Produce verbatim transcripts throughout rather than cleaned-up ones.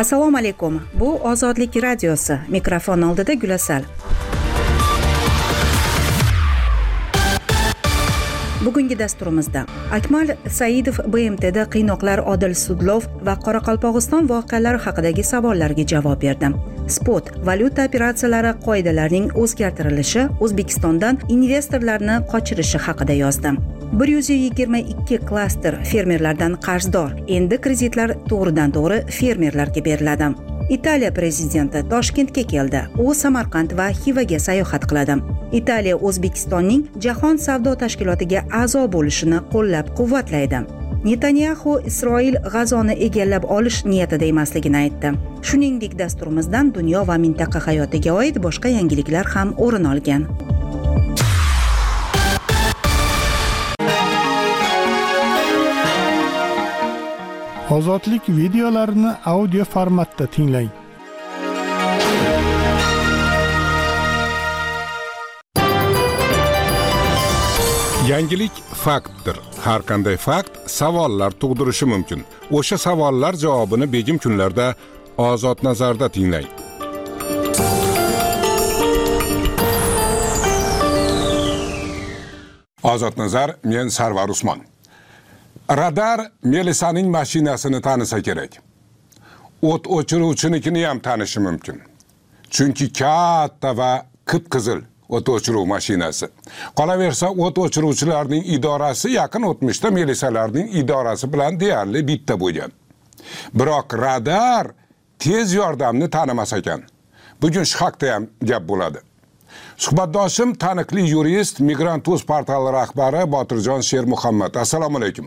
Assalomu alaykum. Bu Ozodlik radiosi. Mikrofon oldida Gulasal. Bugungi dasturimizda Akmal Saidov B M T'da qiynoqlar, Odil Sudlov va Qoraqalpog'iston voqealari haqidagi savollarga javob berdi. Spot valyuta operatsiyalari qoidalarining o'zgartirilishi O'zbekistondan investorlarni qochirishi haqida yozdi. bir yuz yigirma ikki klaster fermerlardan qarzdor. Endi kreditlar to'g'ridan-to'g'ri fermerlarga beriladi. Italiya prezidenti Toshkentga keldi. U Samarqand va Xivaga sayohat qiladi. Italiya O'zbekistonning Jahon savdo tashkilotiga a'zo bo'lishini qo'llab-quvvatlaydi. Netanyahu Isroil G'azoni egallab olish niyatida emasligini aytdi. Shuningdek, dasturimizdan dunyo va mintaqa hayotiga oid boshqa yangiliklar ham o'rin olgan. Ozodlik videolarini audio formatda tinglang. Yangilik faktdir. Har qanday fakt savollar tug'dirishi mumkin. O'sha savollar javobini begim kunlarda Ozod nazarda tinglang. Ozod nazar, men Sarvar Usmon. Radar Melisaning mashinasini tanisa kerak. O't o'chiruvchinikini ham tanishi mumkin. Chunki katta va qip-qizil o't o'chiruv mashinasi. Qolaversa, o't o'chiruvchilarning idorasi yaqin o'tmishda Melisalarning idorasi bilan deyarli bitta bo'lgan. Biroq radar tez yordamni tanimas ekan. Bugun shu haqda ham gap bo'ladi. Suhbatdoshim taniqli yurist, Migrant.uz portali rahbari Botirjon Shermuhammad. Assalomu alaykum.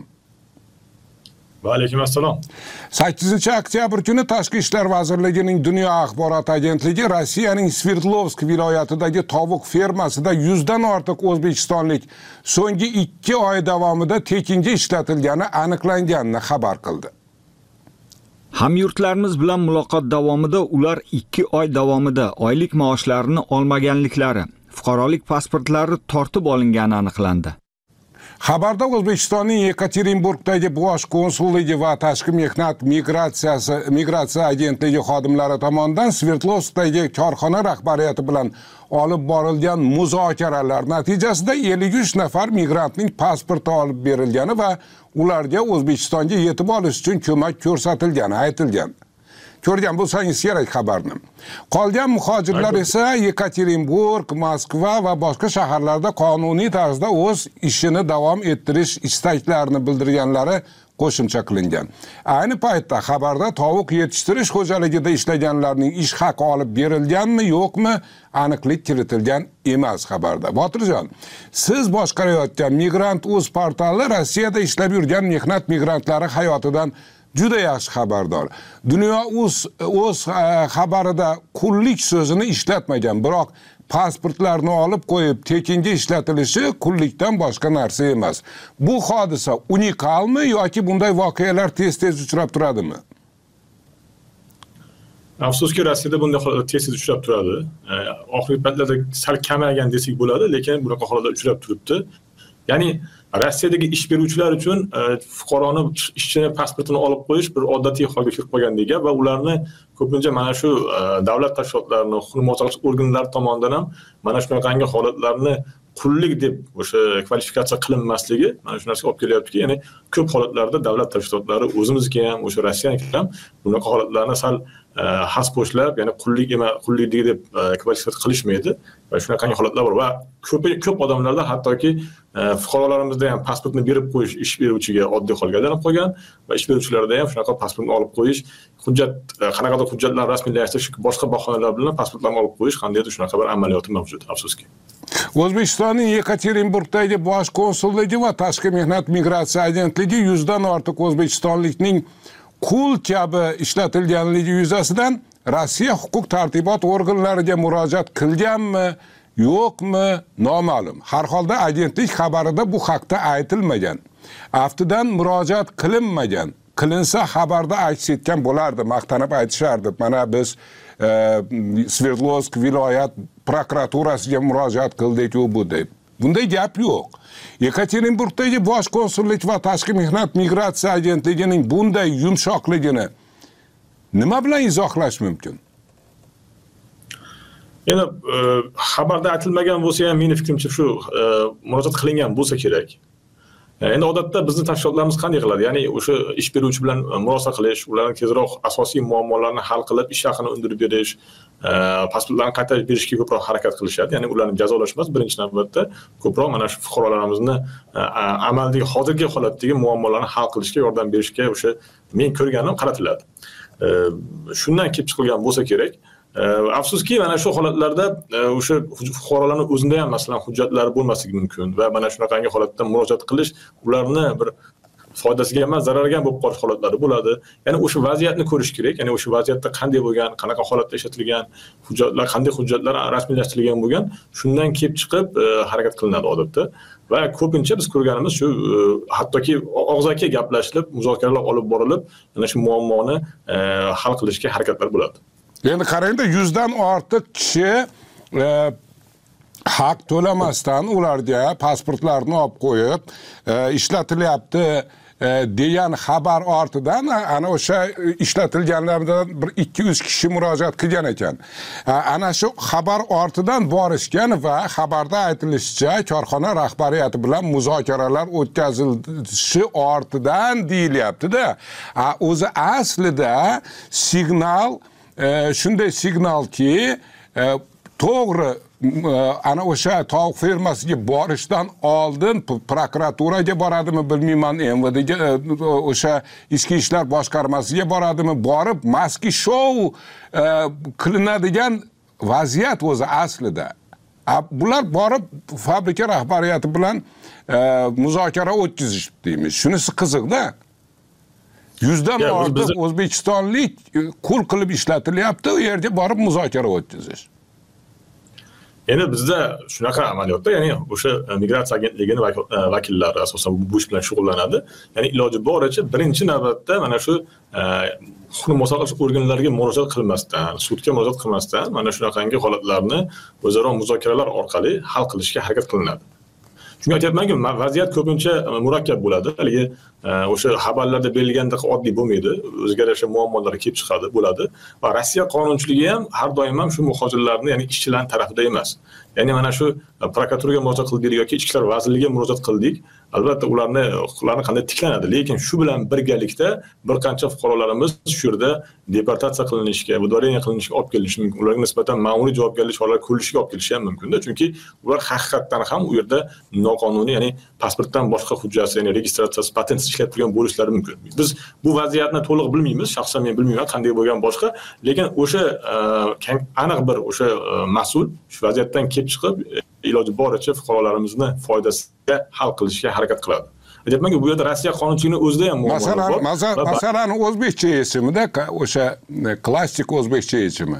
Va alaykum assalom. sakkizinchi oktyabr kuni Tashqi ishlar vazirligining Dunyo axborot agentligi Rossiyaning Sverdlovsk viloyatidagi tovuq fermasida yuzdan ortiq o'zbekistonlik so'nggi ikki oy davomida tekinga ishlatilgani aniqlanganini xabar qildi. Hamyurtlarimiz bilan muloqot davomida ular ikki oy davomida oylik maoshlarini olmaganliklari, fuqarolik pasportlari tortib olingani aniqlandi. Xabarda O'zbekistonning Yekaterinburgdagi bosh konsulligi va tashqi mehnat migratsiyasi migratsiya agentligi xodimlari tomonidan Sverdlovskdagi korxona rahbariyati bilan olib borilgan muzokaralar natijasida ellik uch nafar migrantning pasporti olib berilgani va ularga O'zbekistonga yetib olish uchun ko'mak ko'rsatilgani aytilgan. Ko'rgan bo'lsangiz kerak xabarni. Qolgan muhojirlar esa Yekaterinburg, Moskva va boshqa shaharlarda qonuniy tarzda o'z ishini davom ettirish istaklarini bildirganlari qo'shimcha qilingan. Ayni paytda xabarda tovuq yetishtirish xo'jaligida ishlaganlarning ish haqi olib berilganmi, yo'qmi, aniqlik kiritilgan emas xabarda. Botirjon, siz boshqarayotgan Migrant.uz portali Rossiyada ishlab yurgan mehnat migrantlari hayotidan juda yaxshi xabardor. Dunyo o'z o'z xabarida qullik so'zini ishlatmagan, biroq pasportlarni olib qo'yib tekinga ishlatilishi qullikdan boshqa narsa emas. Bu hodisa unikalmi yoki bunday voqealar tez-tez uchrab turadimi? Afsuski Rossiyada bunday holatlar tez-tez uchrab turadi. Oxirgi paytlarda sal kamaygan desak bo'ladi, lekin bunaqa holatlar uchrab turibdi. Ya'ni Rossiyadagi ish beruvchilar uchun fuqaroni ishchini pasportini olib qo'yish bir odatiy holga kirib qolgandek gap va ularni ko'pincha mana shu davlat tashkilotlarining huquqni muhofaza qilish organlari tomonidan ham mana shunaqangi holatlarni qullik deb o'sha kvalifikatsiya qilinmasligi mana shu narsaga olib kelyaptiki, ya'ni ko'p holatlarda davlat tashkilotlari o'zimizga ham o'sha Rossiyaniki ham bunaqa holatlarni sal hasposhlab, ya'ni qullik emas, qullik deb kvalifikatsiya qilishmaydi va shunaqangi holatlar bor va ko'p ko'p odamlarda hattoki fuqarolarimizda ham pasportni berib qo'yish ish beruvchiga oddiy holga aylanib qolgan va ish beruvchilarda ham shunaqa pasportni olib qo'yish, hujjat qanaqadir hujjatlarni rasmiylashtirish, boshqa bahonalar bilan pasportlarni olib qo'yish qandaydir shunaqa bir amaliyoti mavjud, afsuski. O'zbekistonning Yekaterinburgdagi bosh konsulligi va tashqi mehnat migratsiya agentligi yuzdan ortiq o'zbekistonlikning qul kabi ishlatilganligi yuzasidan Rossiya huquq tartibot organlariga murojaat qilganmi, yo'qmi, noma'lum. Har holda agentlik xabarida bu haqda aytilmagan. Aftidan murojaat qilinmagan. Qilinsa xabarda aks etgan bo'lardi, maqtanib aytishardi. Mana biz e, Sverdlovsk viloyat prokuraturasiga murojaat qildik u bu deb. Bunday gap yo'q. Yekaterinburgdagi bosh konsullik va tashqi mehnat migratsiya agentligining bunday yumshoqligini Nima bilan izohlash mumkin? Yana xabarda aytilmagan bo'lsa ham meni fikrimcha shu murojaat qilingan bo'lsa kerak. Endi odatda bizning tashkilotlarimiz qanday qiladi? Ya'ni o'sha ish beruvchi bilan murosa qilish, ularni tezroq asosiy muammolarni hal qilib, ish haqini undirib berish, pasportlarni qaytarib berishga ko'proq harakat qilishadi. Ya'ni ularni jazolash emas, birinchi navbatda ko'proq mana shu fuqarolarimizni amaldagi hozirgi holatdagi muammolarni hal qilishga yordam berishga o'sha men ko'rganim qaratiladi. Shundan kelib chiqilgan bo'lsa kerak. Afsuski mana shu holatlarda o'sha fuqarolarning o'zida ham masalan hujjatlari bo'lmasligi mumkin va mana shunaqangi holatda murojaat qilish ularni bir foydasiga emas, zararga bo'lib qolish holatlari bo'ladi. Ya'ni o'sha vaziyatni ko'rish kerak. Ya'ni o'sha vaziyatda qanday bo'lgan, qanaqa holatda ishlatilgan, hujjatlar qanday hujjatlar rasmiylashtirilgan bo'lgan, shundan kelib chiqib harakat qilinadi odatda. Va ko'pincha biz ko'rganimiz shu hattoki og'zaki gaplashilib, muzokaralar olib borilib, mana shu muammoni hal qilishga harakatlar bo'ladi. Endi qarangda yuzdan ortiq kishi e, haq to'lamasdan ularga pasportlarni olib qo'yib e, ishlatilyapti e, degan xabar ortidan ana o'sha ishlatilganlardan bir ikki yuz kishi murojaat qilgan ekan. Ana shu xabar ortidan borishgan va xabarda aytilishicha korxona rahbariyati bilan muzokaralar o'tkazilishi ortidan deyilyapti-da. O'zi aslida signal E, shunday signalki e, to'g'ri e, ana o'sha tovuq fermasiga borishdan oldin prokuraturaga boradimi bilmayman, M V Dga e, o'sha ichki ishlar boshqarmasiga boradimi, borib maski shou e, qilinadigan vaziyat o'zi aslida. Bular borib fabrika rahbariyati bilan e, muzokara o'tkazishdi deymiz. Shunisi qiziqda. Yuzdan ortiq O'zbekistonlik qul qilib ishlatilyapti, u yerga borib muzokara o'tkazish. Endi bizda shunaqa amaliyotda, ya'ni o'sha migratsiya agentligining vakillari asosan bu ish bilan shug'ullanadi. Ya'ni iloji boricha birinchi navbatda mana shu huquqni muhofaza qilish organlariga murojaat qilmasdan, sudga murojaat qilmasdan mana shunaqangi holatlarni o'zaro muzokaralar orqali hal qilishga harakat qilinadi. Chunki aytyapmanki, vaziyat ko'pincha murakkab bo'ladi. Haligi o'sha xabarlarda berilgandek oddiy bo'lmaydi. O'ziga yarasha muammolar kelib chiqadi, bo'ladi. Va Rossiya qonunchiligi ham har doim ham shu muhojirlarni, ya'ni ishchilarning tarafida emas. Ya'ni mana shu prokuraturaga murojaat qildik yoki ichki ishlar vazirligiga murojaat qildik. Albatta ularni huquqlari qanday tiklanadi, lekin shu bilan birgalikda bir qancha fuqarolarimiz shu yerda deportatsiya qilinishga, выдворение qilinishga olib kelinishi mumkin. Ularga nisbatan ma'muriy javobgarlik choralari ko'rilishiga olib kelishi ham mumkin-da, chunki ular haqiqatan ham u yerda noqonuniy, ya'ni pasportdan boshqa hujjat, ya'ni registratsiyasi, patentsiz ishlab turgan bo'lishlari mumkin. Biz bu vaziyatni to'liq bilmaymiz, shaxsan men bilmayman qanday bo'lgan boshqa, lekin o'sha aniq bir o'sha mas'ul shu vaziyatdan kelib chiqib iloji boricha fuqarolarimizni foydasiga hal qilishga harakat qiladi. Aytayapmanki, bu yerda Rossiya qonunchiligining o'zida ham muammolar bor. Masalan, masalan o'zbekcha yechimida o'sha klassik o'zbekcha yechimi.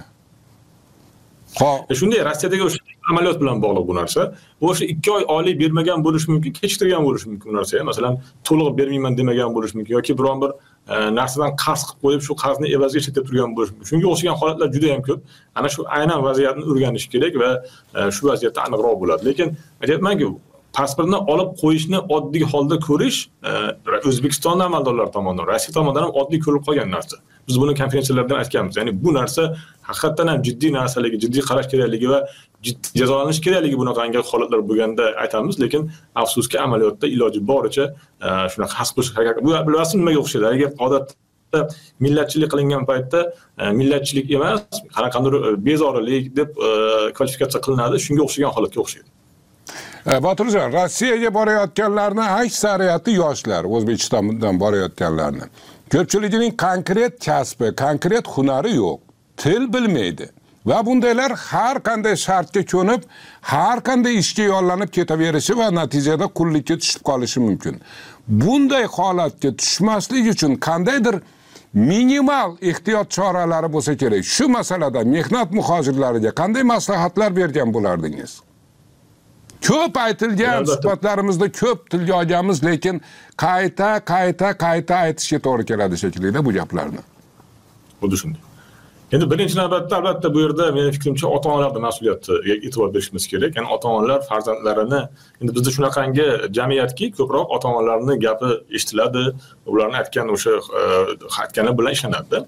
E shunday Rossiyadagi o'sha amaliyot bilan bog'liq bu narsa. O'sha ikki oy oylik bermagan bo'lishi mumkin, kechiktirgan bo'lishi mumkin narsa. Masalan, to'liq bermayman demagan bo'lishi mumkin yoki biron bir narsadan qarz qilib qo'yib, shu qarzni evaziga chetga turgan bo'lishi mumkin. Shunga o'xshagan holatlar juda ham ko'p. Ana shu aynan vaziyatni o'rganish kerak va shu vaziyatda aniqroq bo'ladi. Lekin aytayapmanki, pasportni olib qo'yishni oddiy holda ko'rish O'zbekiston amaldorlari tomonidan, Rossiya tomonidan ham oddiy ko'rilib qolgan narsa. Biz buni konferensiyalarda aytganmiz. Ya'ni bu narsa haqiqatan ham jiddiy narsaligi, jiddiy qarash kerakligi va jiddiy jazolanish kerakligi bunaqangi holatlar bo'lganda aytamiz, lekin afsuski amaliyotda iloji boricha shunaqa his qilish harakat. Bu bilasiz nimaga o'xshaydi? Agar odatda millatchilik qilingan paytda millatchilik emas, qanaqadir bezorilik deb kvalifikatsiya qilinadi, shunga o'xshagan holatga o'xshaydi. Botirjon, Rossiyaga borayotganlarning aksariyati yoshlar, O'zbekistondan borayotganlarni. Ko'pchiligining konkret kasbi, konkret hunari yo'q, til bilmaydi. Va bundaylar har qanday shartga ko'nib, har qanday ishga yollanib ketaverishi va natijada qullikka tushib qolishi mumkin. Bunday holatga tushmaslik uchun qandaydir minimal ehtiyot choralari bo'lsa kerak. Shu masalada mehnat muhojirlariga qanday maslahatlar bergan bo'lardingiz? Ko'p aytilgan, suhbatlarimizda ko'p tilga olganmiz, lekin qayta, qayta, qayta aytishga to'g'ri keladi shekilli bu gaplarni. Xuddi shunday. Endi birinchi navbatda albatta bu yerda mening fikrimcha ota-onalarning mas'uliyatiga e'tibor berishimiz kerak. Ya'ni ota-onalar farzandlarini, endi bizda shunaqangi jamiyatki, ko'proq ota-onalarning gapi eshitiladi, ularning aytgan o'sha aytgani bilan ishlanadi.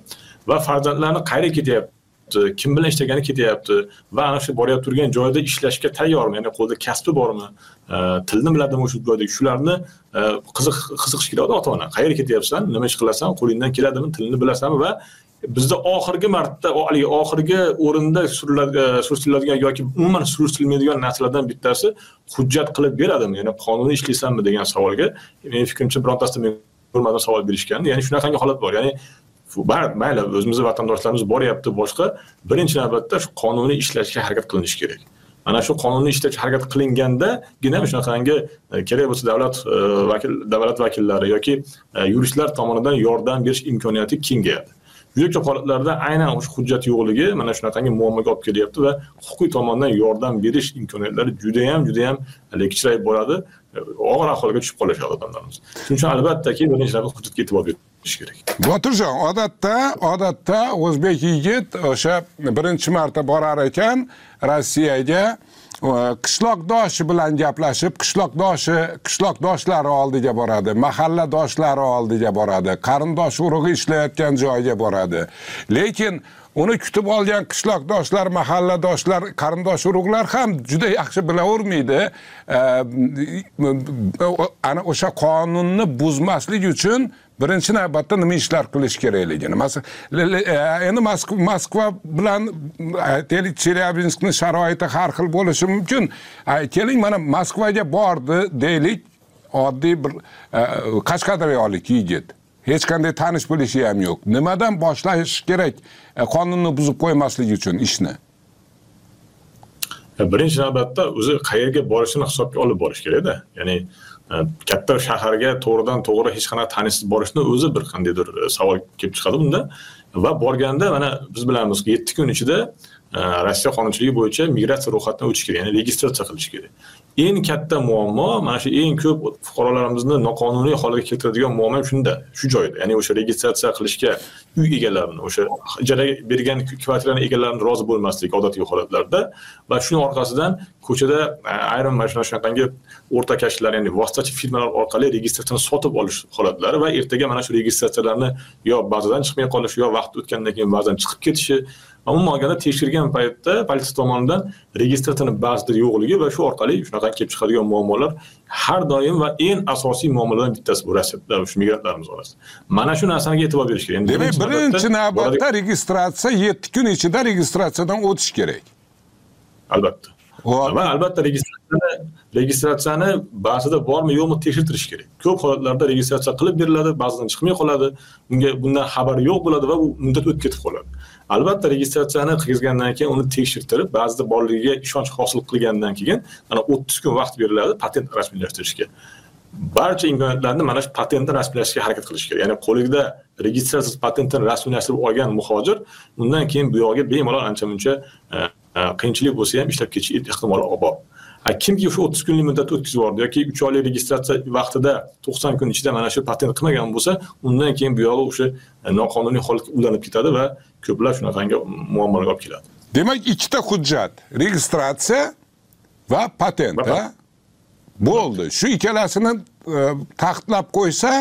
va farzandlarini qayerga ketyapti, kim bilan ishlagani ketyapti va ana shu borib turgan joyda ishlashga tayyormi, ya'ni qo'lida kasbi bormi, tilni biladimi o'sha joyda, shularni qiziq qiziqish keladi ota-ona. Qayerga ketyapsan, nima ish qilasan, qo'lingdan keladimi, tilni bilasanmi va bizda oxirgi marta, haligi oxirgi o'rinda surishtiriladigan yoki umuman surishtirilmaydigan narsalardan bittasi hujjat qilib beradimi, ya'ni qonuniy ishlaysanmi degan savolga mening fikrimcha birontasida men ko'rmadim savol berishgan. Ya'ni shunaqangi holat bor. Ya'ni mayli o'zimizning vatandoshlarimiz boryapti boshqa, birinchi navbatda shu qonuniy ishlashga harakat qilinish kerak. Ana shu qonuniy ishlashga harakat qilingandagina shunaqangi kerak bo'lsa davlat vakil davlat vakillari yoki yuristlar tomonidan yordam berish imkoniyati kengayadi. Juda ko'p holatlarda aynan o'sha hujjat yo'qligi mana shunaqangi muammoga olib kelyapti va huquqiy tomondan yordam berish imkoniyatlari juda ham juda ham kichrayib boradi, og'ir ahvolga tushib qolishadi odamlarimiz. Shuning uchun albattaki birinchi navbatda hujjatga e'tibor berish kerak. Botirjon, odatda odatda o'zbek yigit o'sha birinchi marta borar ekan Rossiyaga, qishloqdoshi bilan gaplashib, qishloqdoshi, qishloqdoshlari oldiga boradi, mahalladoshlari oldiga boradi, qarindosh urug'i ishlayotgan joyga boradi. Lekin uni kutib olgan qishloqdoshlar, mahalladoshlar, qarindosh urug'lar ham juda yaxshi bilavermaydi. Ana o'sha qonunni buzmaslik uchun birinchi navbatda nima ishlar qilish kerakligini. Masalan, endi Moskva bilan Chelyabinskning sharoiti har xil bo'lishi mumkin. Keling, mana Moskvaga bordi deylik, oddiy bir qashqadaryolik yigit. Hech qanday tanish bilishi ham yo'q. Nimadan boshlash kerak qonunni buzib qo'ymaslik uchun ishni? Birinchi navbatda o'zi qayerga borishini hisobga olib borish kerak-da. Ya'ni katta shaharga to'g'ridan to'g'ri hech qanaqa tanishsiz borishni o'zi bir qandaydir savol kelib chiqadi bunda. Va borganda mana biz bilamiz, yetti kun ichida Rossiya qonunchiligi bo'yicha migratsiya ro'yxatidan o'tish kerak, ya'ni registratsiya qilish kerak. Eng katta muammo mana shu eng ko'p fuqarolarimizni noqonuniy holga keltiradigan muammo shunda, shu joyda. Ya'ni o'sha registratsiya qilishga uy egalarini, o'sha ijaraga bergan kvartiraning egalarini rozi bo'lmasligi odatiy holatlarda va shuning orqasidan ko'chada ayrim mana shunaqangi o'rtakashlar, ya'ni vositachi firmalar orqali registratsiyani sotib olish holatlari va ertaga mana shu registratsiyalarni yo bazadan chiqmay qolishi, yo vaqt o'tgandan keyin ba'zan chiqib ketishi, umuman olganda tekshirgan paytda politsiya tomonidan registratsiyaning ba'zida yo'qligi va shu orqali shunaqa kelib chiqadigan muammolar har doim va eng asosiy muammolardan bittasi bu Rossiyada shu migrantlarimiz orasida. Mana shu narsaga e'tibor berish kerak. Demak, birinchi navbatda registratsiya yetti kun ichida registratsiyadan o'tish kerak. Albatta. Va albatta registratsiyani registratsiyani ba'zida bormi yo'qmi tekshirtirish kerak. Ko'p holatlarda registratsiya qilib beriladi, ba'zidan chiqmay qoladi, bunga bundan xabari yo'q bo'ladi va bu muddat o'tib ketib qoladi. Albatta registratsiyani qilgandan keyin uni tekshirtirib, ba'zida borligiga ishonch hosil qilgandan keyin mana o'ttiz kun vaqt beriladi patent rasmiylashtirishga. Barcha imkoniyatlarni mana shu patentni rasmiylashtirishga harakat qilish kerak. Ya'ni qo'lida registratsiya patentini rasmiylashtirib olgan muhojir undan keyin bu yoqga bemalol ancha-muncha qiyinchilik bo'lsa ham ishlab ketish ehtimoli bor. Kimki o'sha o'ttiz kunlik muddatni o'tkazib yubordi yoki uch oylik registratsiya vaqtida to'qson kun ichida mana shu patent qilmagan bo'lsa, undan keyin bu yog'i o'sha noqonuniy holatga ulanib ketadi va ko'plab shunaqangi muammolarga olib keladi. Demak, ikkita hujjat, registratsiya va patent, ha? Bo'ldi. Shu ikkalasini taxtlab qo'ysa,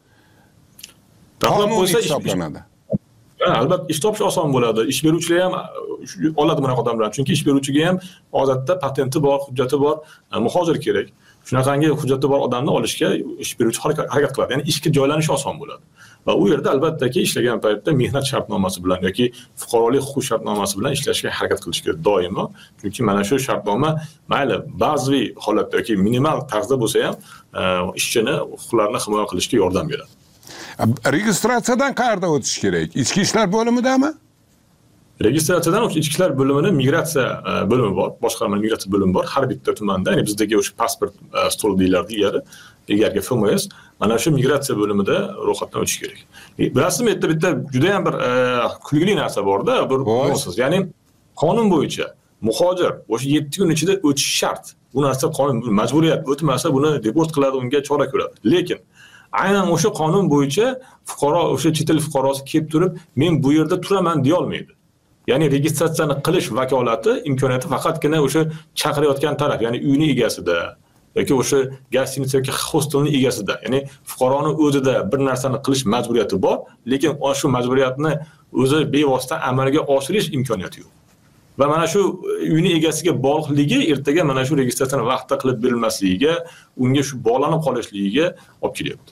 taxtlab qo'ysa hisoblanadi. Albatta, ish topish oson bo'ladi. Ish beruvchilar ham oladi bunaqa odamlar. Chunki ish beruvchiga ham odatda patenti bor, hujjati bor, muhojir kerak. Shunaqangi hujjati bor odamni olishga ish beruvchi harakat qiladi. Ya'ni ishga joylanish oson bo'ladi. Va u yerda albattaki ishlagan paytda mehnat shartnomasi bilan yoki fuqarolik huquq shartnomasi bilan ishlashga harakat qilish kerak doimo. Chunki mana shu shartnoma mayli ba'zi holatda yoki minimal tarzda bo'lsa ham ishchini huquqlarini himoya qilishga yordam beradi. Registratsiyadan qayerda o'tish kerak? Ichki ishlar bo'limidami? Registratsiyadan o'sha ichki ishlar bo'limini migratsiya bo'limi bor, boshqarma migratsiya bo'limi bor har bitta tumanda. Ya'ni bizdagi o'sha pasport stoli deyiladi ilgari, ilgari F M S, mana shu migratsiya bo'limida ro'yxatdan o'tish kerak. Bilasizmi, bitta bitta juda ham bir kulgili narsa bor-da, bir bo'lsiz. Ya'ni qonun bo'yicha muhojir o'sha yetti kun ichida o'tish shart. Bu narsa qonun majburiyat, o'tmasa buni deport qiladi, unga chora ko'radi. Lekin aynan o'sha qonun bo'yicha fuqaro, o'sha chet el fuqarosi kelib turib, men bu yerda turaman deya olmaydi. Ya'ni registratsiyani qilish vakolati, imkoniyati faqatgina o'sha chaqirayotgan taraf, ya'ni uyning egasida yoki o'sha gostinitsa yoki hostelning egasida, ya'ni fuqaroni o'zida bir narsani qilish majburiyati bor, lekin shu majburiyatni o'zi bevosita amalga oshirish imkoniyati yo'q. Va mana shu uyning egasiga bog'liqligi ertaga mana shu registratsiyani vaqtida qilib berilmasligiga, unga shu bog'lanib qolishligiga olib kelyapti.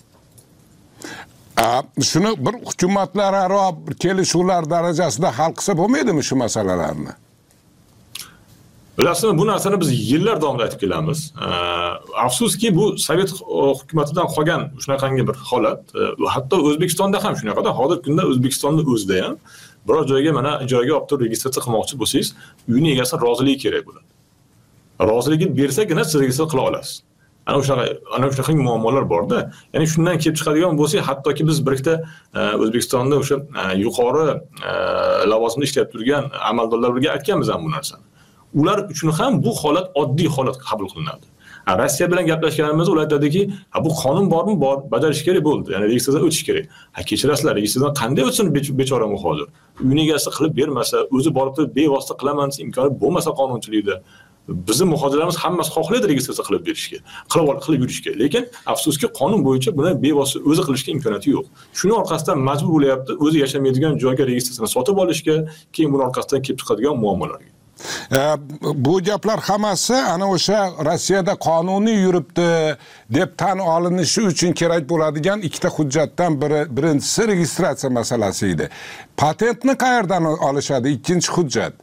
Shuni bir hukumatlararo kelishuvlar darajasida hal qilsa bo'lmaydimi shu masalalarni? Bilasizmi, bu narsani biz yillar davomida aytib kelamiz. Afsuski, bu Sovet hukumatidan qolgan shunaqangi bir holat. Hatto O'zbekistonda ham shunaqada. Hozirgi kunda O'zbekistonning o'zida ham biror joyga mana ijaraga olib turib registratsiya qilmoqchi bo'lsangiz, uyning egasi roziligi kerak bo'ladi. Roziligi bersagina siz registratsiya qila olasiz. Ana o'sha ana o'sha muammolar bor-da. Ya'ni shundan kelib chiqadigan bo'lsa, hattoki biz bir ikkita O'zbekistonda o'sha yuqori lavozimda ishlayib turgan amaldorlarga aytganmiz ham bu narsani. Ular uchun ham bu holat oddiy holat qabul qilinadi. Rossiya bilan gaplashganimizda ular aytadiki, "Ha, bu qonun bormi? Bor, bajarish kerak bo'ldi. Ya'ni registratsiyadan o'tish kerak." Ha, kechirasizlar, registratsiyadan qanday o'tsin bechora muhojir? Uyning egasi qilib bermasa, o'zi borib turib bevosita qilaman desa imkoni bo'lmasa qonunchilikda. Bizning muhojirlarimiz hammasi xohlaydi registratsiya qilib berishga, qilib ol, qilib yurishga. Lekin afsuski qonun bo'yicha buni bevosita o'zi qilishga imkoniyati yo'q. Shuning orqasidan majbur bo'lyapti o'zi yashamaydigan joyga registratsiyani sotib olishga, keyin buning orqasidan kelib chiqadigan muammolarga. Bu gaplar hammasi ana o'sha Rossiyada qonuniy yuribdi deb tan olinishi uchun kerak bo'ladigan ikkita hujjatdan biri, birinchisi registratsiya masalasi edi. Patentni qayerdan olishadi? Ikkinchi hujjat.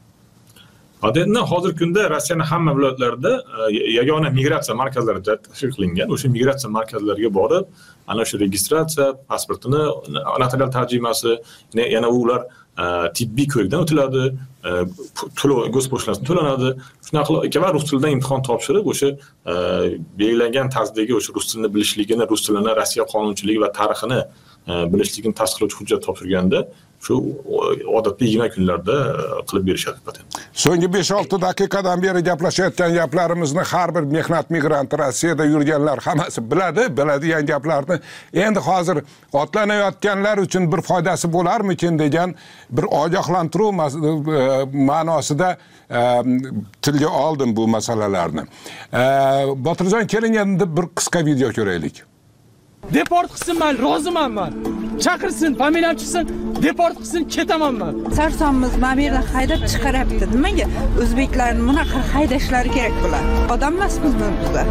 Patentni hozirgi kunda Rossiyaning hamma viloyatlarida yagona migratsiya markazlari tashkil qilingan. O'sha migratsiya markazlariga borib, ana shu registratsiya, pasportini notarial tarjimasi, yana ular tibbiy ko'rikdan o'tiladi, to'lov go'spochtasini to'lanadi. Shunaqa va rus tilidan imtihon topshirib, o'sha belgilangan tarzdagi o'sha rus tilini bilishligini, rus tilini, Rossiya qonunchiligi va tarixini bilishligini tasdiqlovchi hujjat topshirganda, shu odatda yigirma kunlarda qilib berishadi patent. So'nggi besh olti daqiqadan beri gaplashayotgan gaplarimizni har bir mehnat migranti Rossiyada yurganlar hammasi biladi, biladigan gaplarni endi hozir otlanayotganlar uchun bir foydasi bo'larmikin degan bir ogohlantiruv ma'nosida tilga oldim bu masalalarni. Botirjon, keling endi bir qisqa video ko'raylik. Deport qilsin, men roziman men. Chaqirsin, familiyam chiqsin, deport qilsin, ketaman men. Sarsonmiz mana bu yerdan haydab chiqaryapti. Nimaga o'zbeklarni bunaqa haydashlari kerak bo'ladi? Odam emasmiz bizlar.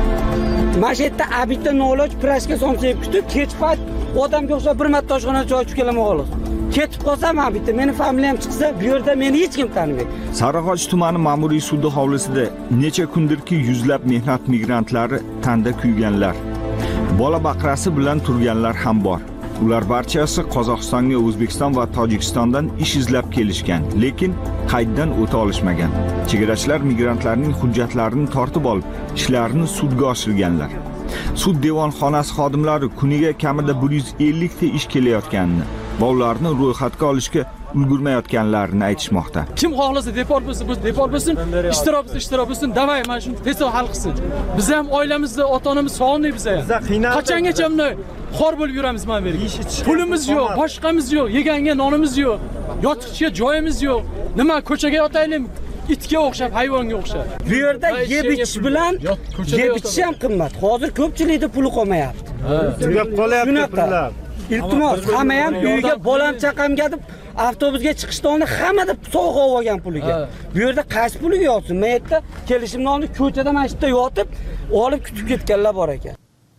Mana shu yerda abitda noloj prashka so'm kelib kutib, kech payt odamga o'xshab bir marta toshxona joy tushib kelaman xolos. Ketib qolsam abitda meni familiyam chiqsa, bu yerda meni hech kim tanimaydi. Sariag'och tumani ma'muriy sudi hovlisida necha kundirki yuzlab mehnat migrantlari tanda kuyganlar. Bola baqrasi bilan turganlar ham bor. Ular barchasi Qozog'istonga, O'zbekiston va Tojikistondan ish izlab kelishgan, lekin qayddan o'ta olishmagan. Chegarachilar migrantlarning hujjatlarini tortib olib, ishlarini sudga oshirganlar. Sud devonxonasi xodimlari kuniga kamida bir yuz ellik ta ish kelayotganini va ularni ro'yxatga olishga ulgurmayotganlarini aytishmoqda. Kim xohlasa deport bo'lsin, biz deport bo'lsin, ishtirok bo'lsin, ishtirok bo'lsin, davay mana shuni tezroq hal qilsin. Biz ham oilamizni, ota-onamiz sog'indik biz ham. Qachongacha bunday xor bo'lib yuramiz mana bu yerga? Pulimiz yo'q, boshqamiz yo'q, yeganga nonimiz yo'q, yotiqcha joyimiz yo'q. Nima ko'chaga yotaylik? Itga o'xshab, hayvonga o'xshab. Bu yerda yeb ichish bilan yeb ichish ham qimmat. Hozir ko'pchilikda puli qolmayapti. Tugab qolyapti pullar. Iltimos, hamma ham uyiga bolam chaqamga deb avtobusga chiqishda uni hammada sovg'a olgan puliga. Bu yerda qaysi puliga yotsin? Men yerda kelishimni olib ko'chada mana shu yerda yotib, olib kutib ketganlar bor ekan.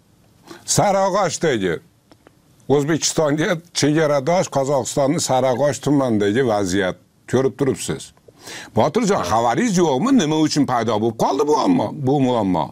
Sariag'ochdagi O'zbekistonga chegaradosh Qozog'istonning Sariag'och tumanidagi vaziyat ko'rib turibsiz. Botirjon, xabaringiz yo'qmi? Nima uchun paydo bo'lib qoldi bu muammo? Bu muammo.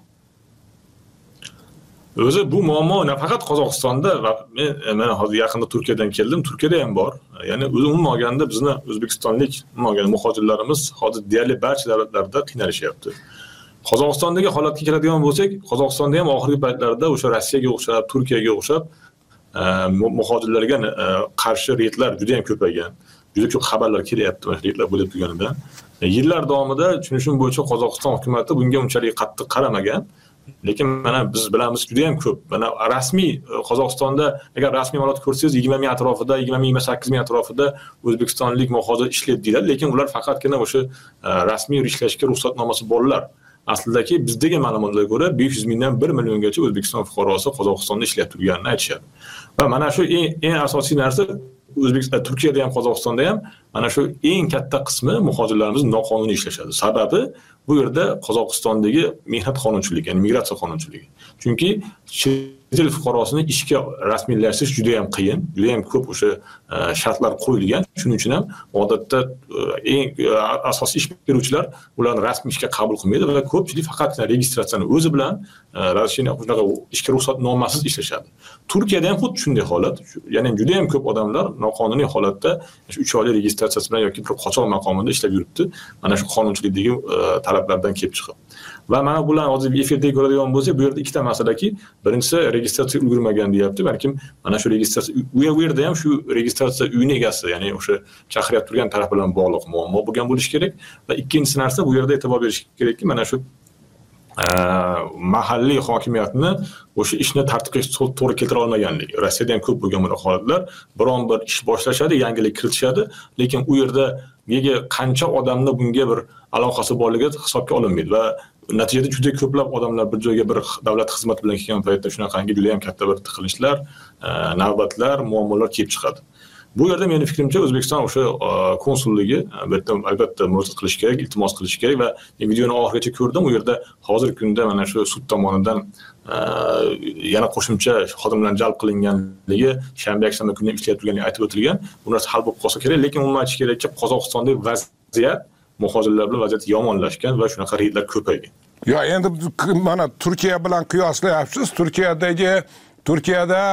O'zi bu muammo nafaqat Qozog'istonda va men men hozir yaqinda Turkiyadan keldim, Turkiyada ham bor. Ya'ni umuman olganda bizni O'zbekistonlik umuman olganda muhojirlarimiz hozir deyarli barcha davlatlarda qiynalishyapti. Qozog'istondagi holatga keladigan bo'lsak, Qozog'istonda ham oxirgi paytlarda o'sha Rossiyaga o'xshab, Turkiyaga o'xshab muhojirlarga qarshi reydlar juda ham ko'paygan. Juda ko'p xabarlar kelyapti mana reydlar bo'lib turganidan. Yillar davomida tushunishim bo'yicha Qozog'iston hukumati bunga unchalik qattiq qaramagan. Lekin mana biz bilamiz juda ham ko'p. Mana rasmiy Qozog'istonda agar rasmiy ma'lumot ko'rsangiz yigirma ming atrofida, yigirma ming sakkiz ming atrofida o'zbekistonlik muhojir ishlaydi deyiladi, lekin ular faqatgina o'sha rasmiy ishlashga ruxsatnomasi borlar. aslidagi bizdagi ma'lumotlarga ko'ra besh yuz mingdan bir milliongacha O'zbekiston fuqarosi Qozog'istonda ishlayib turganini aytishadi. Va mana shu eng eng asosiy narsa O'zbekiston, Turkiyada ham Qozog'istonda ham mana shu eng katta qismi muhojirlarimiz noqonuniy ishlashadi. Sababi bu yerda Qozog'istondagi mehnat qonunchiligi, ya'ni migratsiya qonunchiligi. Chunki chet el fuqarosini ishga rasmiylashtirish juda ham qiyin, juda ham ko'p o'sha shartlar qo'yilgan. Shuning uchun ham odatda eng asosiy ish beruvchilar ularni rasmiy ishga qabul qilmaydi va ko'pchilik faqatgina registratsiyani o'zi bilan razрешение shunaqa ishga ruxsatnomasiz ishlashadi. Turkiyada ham xuddi shunday holat, ya'ni juda ham ko'p odamlar noqonuniy holatda uch oylik registratsiyasi bilan yoki bir qochoq maqomida ishlab yuribdi. Mana shu qonunchilikdagi talablardan kelib chiqib. Va mana bular hozir efirda ko'radigan bo'lsak, bu yerda ikkita masalaki, birinchisi registratsiya ulgurmagan deyapti. Balkim mana shu registratsiya u yerda ham shu registratsiya uyning egasi, ya'ni o'sha chaqirib turgan taraf bilan bog'liq muammo bo'lgan bo'lishi kerak. Va ikkinchi narsa, bu yerda e'tibor berish kerakki, mana shu mahalliy hokimiyatni o'sha ishni tartibga to'g'ri keltira olmaganligi. Rossiyada ham ko'p bo'lgan bunaqa holatlar. Biron bir ish boshlashadi, yangilik kiritishadi, lekin u yerda nega qancha odamni bunga bir aloqasi borligi hisobga olinmaydi va natijada juda ko'plab odamlar bir joyga bir davlat xizmati bilan kelgan paytda shunaqangi juda ham katta bir tiqilishlar, navbatlar, muammolar kelib chiqadi. Bu yerda meni fikrimcha O'zbekiston o'sha konsulligi albatta murojaat qilish kerak, iltimos qilish kerak va videoni oxirigacha ko'rdim. U yerda hozirgi kunda mana shu sud tomonidan yana qo'shimcha xodimlar jalb qilinganligi, shanba yakshanba kuni ishlayib turganligi aytib o'tilgan. Bu narsa hal bo'lib qolsa kerak, lekin umuman aytish kerakki, Qozog'istondagi vaziyat muhojirlar bilan vaziyat yomonlashgan va shunaqa reydlar ko'paygan. Yo, endi mana Turkiya bilan qiyoslayapsiz. Turkiyadagi Turkiyada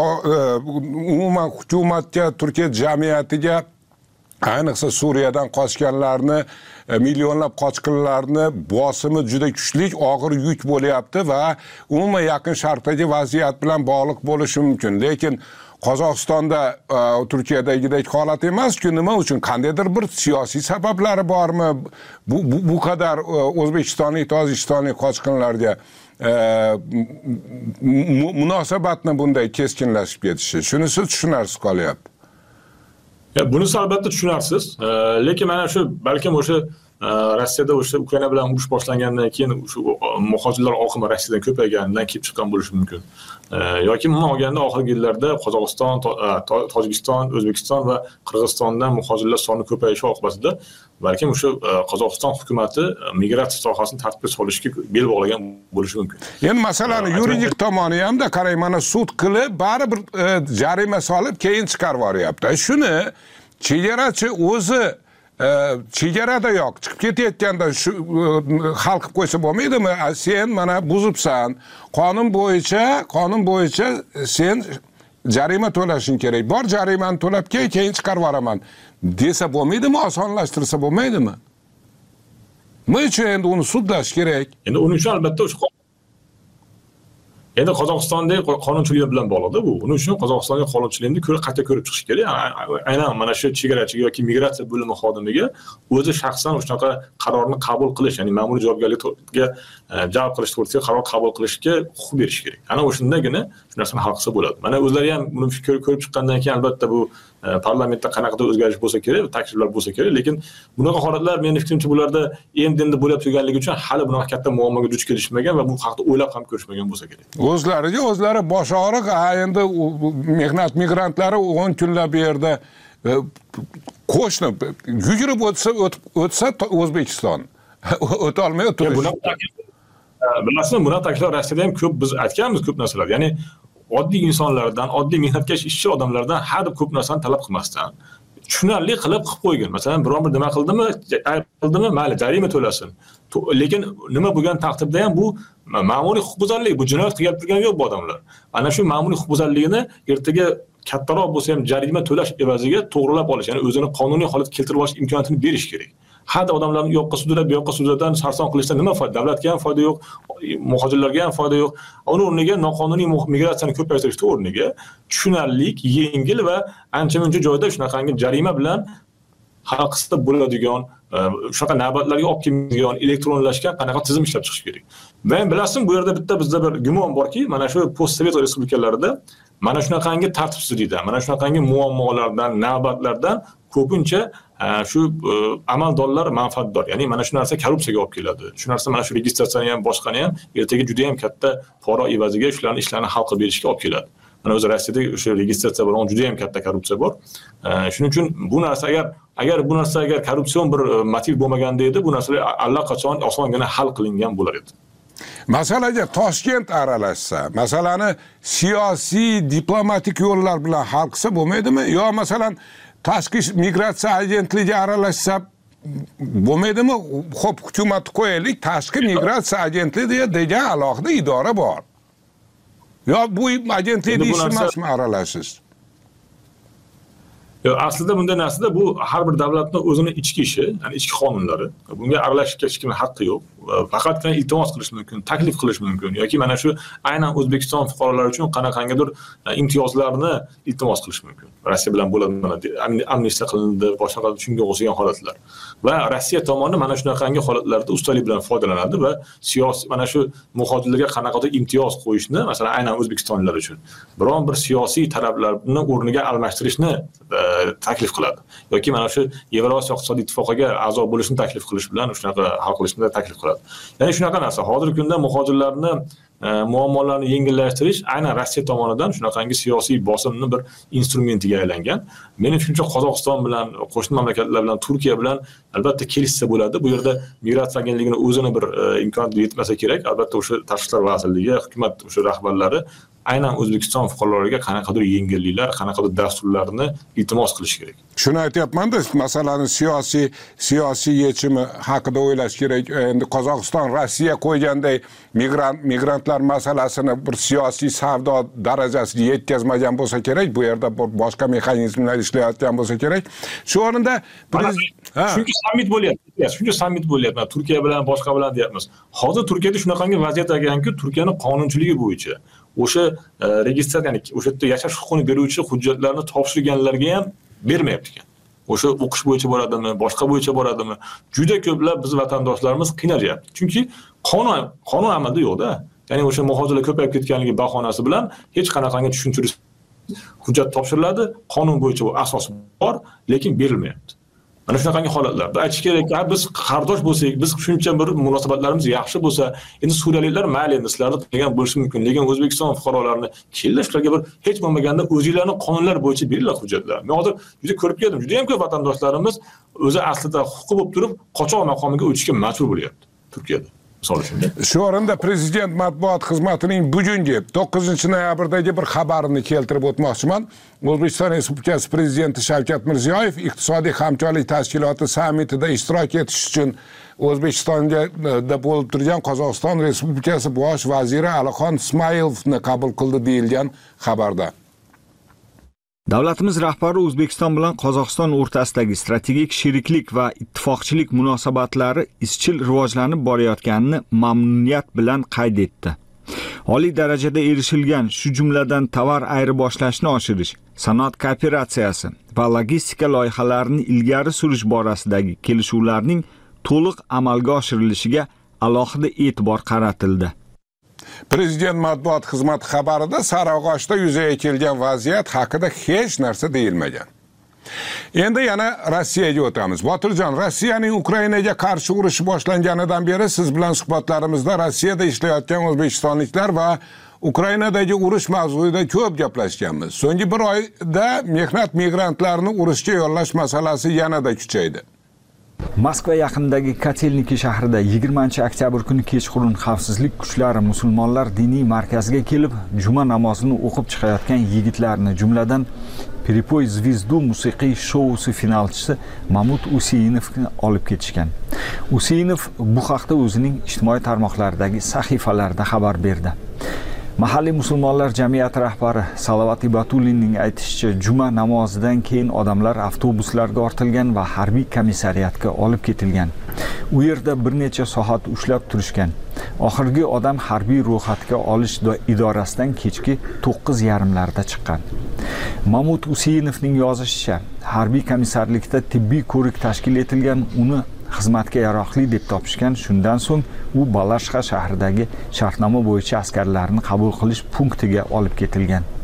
umuman hukumatga, Turkiya jamiyatiga, ayniqsa Suriyadan qochganlarni, millionlab qochqinlarni bosimi juda kuchli, og'ir yuk bo'lyapti va umuman Yaqin Sharqdagi vaziyat bilan bog'liq bo'lishi mumkin. Lekin Qozog'istonda Turkiyadagidek holat emas-ku, nima uchun? Qandaydir bir siyosiy sabablari bormi? Bu bu, bu kadar O'zbekistonlik, Tojikistonlik qochqinlarga munosabatni bunday keskinlashib ketishi, shunisi tushunarsiz qolyapti. Ya bunisi albatta tushunarsiz, lekin mana shu balkim o'sha Rossiyada o'sha Ukraina bilan urush boshlangandan keyin shu muhojirlar oqimi Rossiyadan ko'payganidan kelib chiqqan bo'lishi mumkin. Yoki umuman olganda oxirgi yillarda Qozog'iston, Tojikiston, O'zbekiston va Qirg'izistondan muhojirlar soni ko'payishi oqibatida balkim o'sha Qozog'iston hukumati migratsiya sohasini tartibga solishga bel bog'lagan bo'lishi mumkin. Endi masalani yuridik tomoni hamda qarang, mana sud qilib, baribir jarima solib keyin chiqarib yuboryapti. Shuni chegarachi o'zi chegarada yo'q, chiqib ketayotganda shu hal qilib qo'ysa bo'lmaydimi? Sen mana buzibsan, qonun bo'yicha, qonun bo'yicha sen jarima to'lashing kerak. Bor jarimani to'lab kel, keyin chiqarib yuboraman desa bo'lmaydimi? Osonlashtirsa bo'lmaydimi? Nima uchun endi uni sudlash kerak? Endi uning uchun albatta o'sha Endi Qozog'istondagi qonunchilik bilan bog'liqda bu. Uning uchun Qozog'istonning qonunchiligini ko'ra qayta ko'rib chiqish kerak. Aynan mana shu chegarachiga yoki migratsiya bo'limi xodimiga o'zi shaxsan shunaqa qarorni qabul qilish, ya'ni ma'muriy javobgarlikka jalb qilish to'g'risida qaror qabul qilishga huquq berish kerak. Ana o'shundagina shu narsani hal qilsa bo'ladi. Mana o'zlari ham buni ko'rib chiqqandan keyin albatta bu parlamentda qanaqadir o'zgarish bo'lsa kerak, takliflar bo'lsa kerak, lekin bunaqa holatlar meni fikrimcha bularda endi-endi bo'lib turganligi uchun hali bunaqa katta muammoga duch kelishmagan va bu haqida o'ylab ham ko'rishmagan bo'lsa kerak. O'zlariga o'zlari bosh og'riq, endi mehnat migrantlari o'n kunlab bu yerda qo'shni yugurib o'tsa o'tsa O'zbekiston o'ta olmay o'tirish. Bilasizmi, bunaqa takliflar Rossiyada ham ko'p, biz aytganmiz ko'p narsalar. Ya'ni oddiy insonlardan, oddiy mehnatkash ishchi odamlardan har ko'p narsani talab qilmasdan tushunarli qilib qilib qo'ygan. Masalan, biron bir nima qildimi, ayb qildimi, mayli, jarima to'lasin. Lekin nima bo'lgan taqdirda ham bu ma'muriy huquqbuzarlik, bu jinoyat qilib turgani yo'q bu odamlar. Ana shu ma'muriy huquqbuzarligini ertaga kattaroq bo'lsa ham jarima to'lash evaziga to'g'rilab olish, ya'ni o'zini qonuniy holatga keltirib olish imkoniyatini berish kerak. Hada odamlarni u yoqqa sudlab, bu yoqqa sudladan sarson qilishdan nima foyda? Davlatga ham foyda yo'q, muhojirlarga ham foyda yo'q. Uning o'rniga noqonuniy migratsiyani ko'paytirishning o'rniga tushunarlik, yengil va ancha-muncha joyda shunaqangi jarima bilan hal qilsa bo'ladigan, shunaqa navbatlarga olib kelmaydigan elektronlashgan qanaqa tizim ishlab chiqish kerak. Men bilasizmi, bu yerda bitta bizda bir gumon borki, mana shu postsovet respublikalarida mana shunaqangi tartibsizlikdan, mana shunaqangi muammolardan, navbatlardan ko'pincha shu amaldorlar manfaatdor. Ya'ni mana shu narsa korrupsiyaga olib keladi. Shu narsa mana shu registratsiyani ham boshqani ham ertaga juda ham katta pora evaziga shularni ishlarni hal qilib berishga olib keladi. Mana o'zi Rossiyada o'sha registratsiya bilan juda ham katta korrupsiya bor. Shuning uchun bu narsa agar agar bu narsa agar korrupsion bir motiv bo'lmaganda edi, bu narsalar allaqachon osongina hal qilingan bo'lar edi. Masalaga Toshkent aralashsa, masalani siyosiy, diplomatik yo'llar bilan hal qilsa bo'lmaydimi? Yo masalan tashqi migratsiya agentligi aralashsa bo'lmaydimi? Xo'p, hukumatni qo'yaylik, tashqi migratsiya agentligi degan alohida idora bor. Yo bu agentlikning ishi emasmi aralashish? Yo, aslida bunday narsada bu har bir davlatning o'zining ichki ishi, ya'ni ichki qonunlari. Bunga aralashishga hech kimning haqqi yo'q. Faqatgina iltimos qilish mumkin, taklif qilish mumkin yoki mana shu aynan O'zbekiston fuqarolari uchun qanaqangidir imtiyozlarni iltimos qilish mumkin. Rossiya bilan bo'ladi, amnistiya qilindi, boshqa shunga o'xshagan holatlar. Va Rossiya tomoni mana shunaqangi holatlarda ustalik bilan foydalanadi va siyosiy mana shu muhojirlarga qanaqadir imtiyoz qo'yishni, masalan, aynan O'zbekistonliklar uchun biron bir siyosiy talablarni o'rniga almashtirishni taklif qiladi. Yoki mana shu Yevrosiyo iqtisodiy ittifoqiga a'zo bo'lishni taklif qilish bilan shunaqa hal qilishni taklif qiladi. Ya'ni shunaqa narsa. Hozirgi kunda muhojirlarni muammolarni yengillashtirish aynan Rossiya tomonidan shunaqangi siyosiy bosimni bir instrumentiga aylangan. Mening fikrimcha Qozog'iston bilan, qo'shni mamlakatlar bilan, Turkiya bilan albatta kelishsa bo'ladi. Bu yerda migratsiya agentligining o'zini bir imkoniyat yetmasa kerak. Albatta o'sha Tashqi ishlar vazirligi, hukumat o'sha rahbarlari aynan O'zbekiston fuqarolariga qanaqadir yengilliklar, qanaqadir dasturlarni iltimos qilish kerak. Shuni aytyapman-da, masalani siyosiy siyosiy yechimi haqida o'ylash kerak. Endi Qozog'iston Rossiya qo'yganday migrant migrantlar masalasini bir siyosiy savdo darajasiga yetkazmagan bo'lsa kerak, bu yerda boshqa mexanizmlar ishlayotgan bo'lsa kerak. Shu o'rinda chunki sammit bo'lyapti. Shuncha sammit bo'lyapti. Turkiya bilan, boshqa bilan deyapmiz. Hozir Turkiyada shunaqangi vaziyat ekanki, Turkiyaning qonunchiligi bo'yicha o'sha registratsiya, ya'ni o'sha yerda yashash huquqini beruvchi hujjatlarni topshirganlarga ham bermayapti ekan. O'sha o'qish bo'yicha bo'ladimi, boshqa bo'yicha bo'ladimi? Juda ko'plab biz vatandoshlarimiz qiynalyapti. Chunki qonun qonun amalda yo'q-da. Ya'ni o'sha muhojirlar ko'payib ketganligi bahonasi bilan hech qanaqangi tushuntirish hujjat topshiriladi, qonun bo'yicha bu asos bor, lekin berilmayapti. Mana shunaqangi holatlarda aytish kerakki, biz qardosh bo'lsak, biz shuncha bir munosabatlarimiz yaxshi bo'lsa, endi suriyaliklar mayli endi sizlarni qilgan bo'lishi mumkin, lekin O'zbekiston fuqarolarini kelib shularga bir hech bo'lmaganda o'zingizlarning qonunlar bo'yicha beringlar hujjatlar. Men hozir juda ko'rib keldim, juda ham ko'p vatandoshlarimiz o'zi aslida huquqi bo'lib turib, qochoq maqomiga o'tishga majbur bo'lyapti Turkiyada. Shu o'rinda Prezident matbuot xizmatining bugungi to'qqizinchi noyabrdagi bir xabarini keltirib o'tmoqchiman. O'zbekiston Respublikasi Prezidenti Shavkat Mirziyoyev iqtisodiy hamkorlik tashkiloti sammitida ishtirok etish uchun O'zbekistonga bo'lib turgan Qozog'iston Respublikasi bosh vaziri Alixon Ismoilovni qabul qildi deyilgan xabarda. Davlatimiz rahbari O'zbekiston bilan Qozog'iston o'rtasidagi strategik sheriklik va ittifoqchilik munosabatlari izchil rivojlanib borayotganini mamnuniyat bilan qayd etdi. Oliy darajada erishilgan, shu jumladan tovar ayirboshlashni oshirish, sanoat kooperatsiyasi va logistika loyihalarini ilgari surish borasidagi kelishuvlarning to'liq amalga oshirilishiga alohida e'tibor qaratildi. Prezident matbuot xizmati xabarida Sarog'ochda yuzaga kelgan vaziyat haqida hech narsa deyilmagan. Endi yana Rossiyaga o'tamiz. Botirjon, Rossiyaning Ukrainaga qarshi urushi boshlanganidan beri siz bilan suhbatlarimizda Rossiyada ishlayotgan o'zbekistonliklar va Ukrainadagi urush mavzuida ko'p gaplashganmiz. So'nggi bir oyda mehnat migrantlarini urushga yo'llash masalasi yanada kuchaydi. Moskva yaqinidagi Kotelniki shahrida yigirmanchi oktyabr kuni kechqurun xavfsizlik kuchlari musulmonlar diniy markaziga kelib, juma namozini o'qib chiqayotgan yigitlarni, jumladan Peripoy Zvezdu musiqiy shousi finalchisi Mamut Useyinovni olib ketishgan. Useyinov bu haqda o'zining ijtimoiy tarmoqlardagi sahifalarida xabar berdi. Mahalliy musulmonlar jamiyati rahbari Salovat Ibatulinning aytishicha, juma namozidan keyin odamlar avtobuslarga ortilgan va harbiy komissariyatga olib ketilgan. U yerda bir necha soat ushlab turishgan. Oxirgi odam harbiy ro'yxatga olish idorasidan kechki to'qqiz yarim larda chiqqan. Mamut Useyinovning yozishicha, harbiy komissarlikda tibbiy ko'rik tashkil etilgan, uni xizmatga yaroqli deb topishgan. Shundan so'ng u Balashqa shahridagi shartnoma bo'yicha askarlarni qabul qilish punktiga olib ketilgan.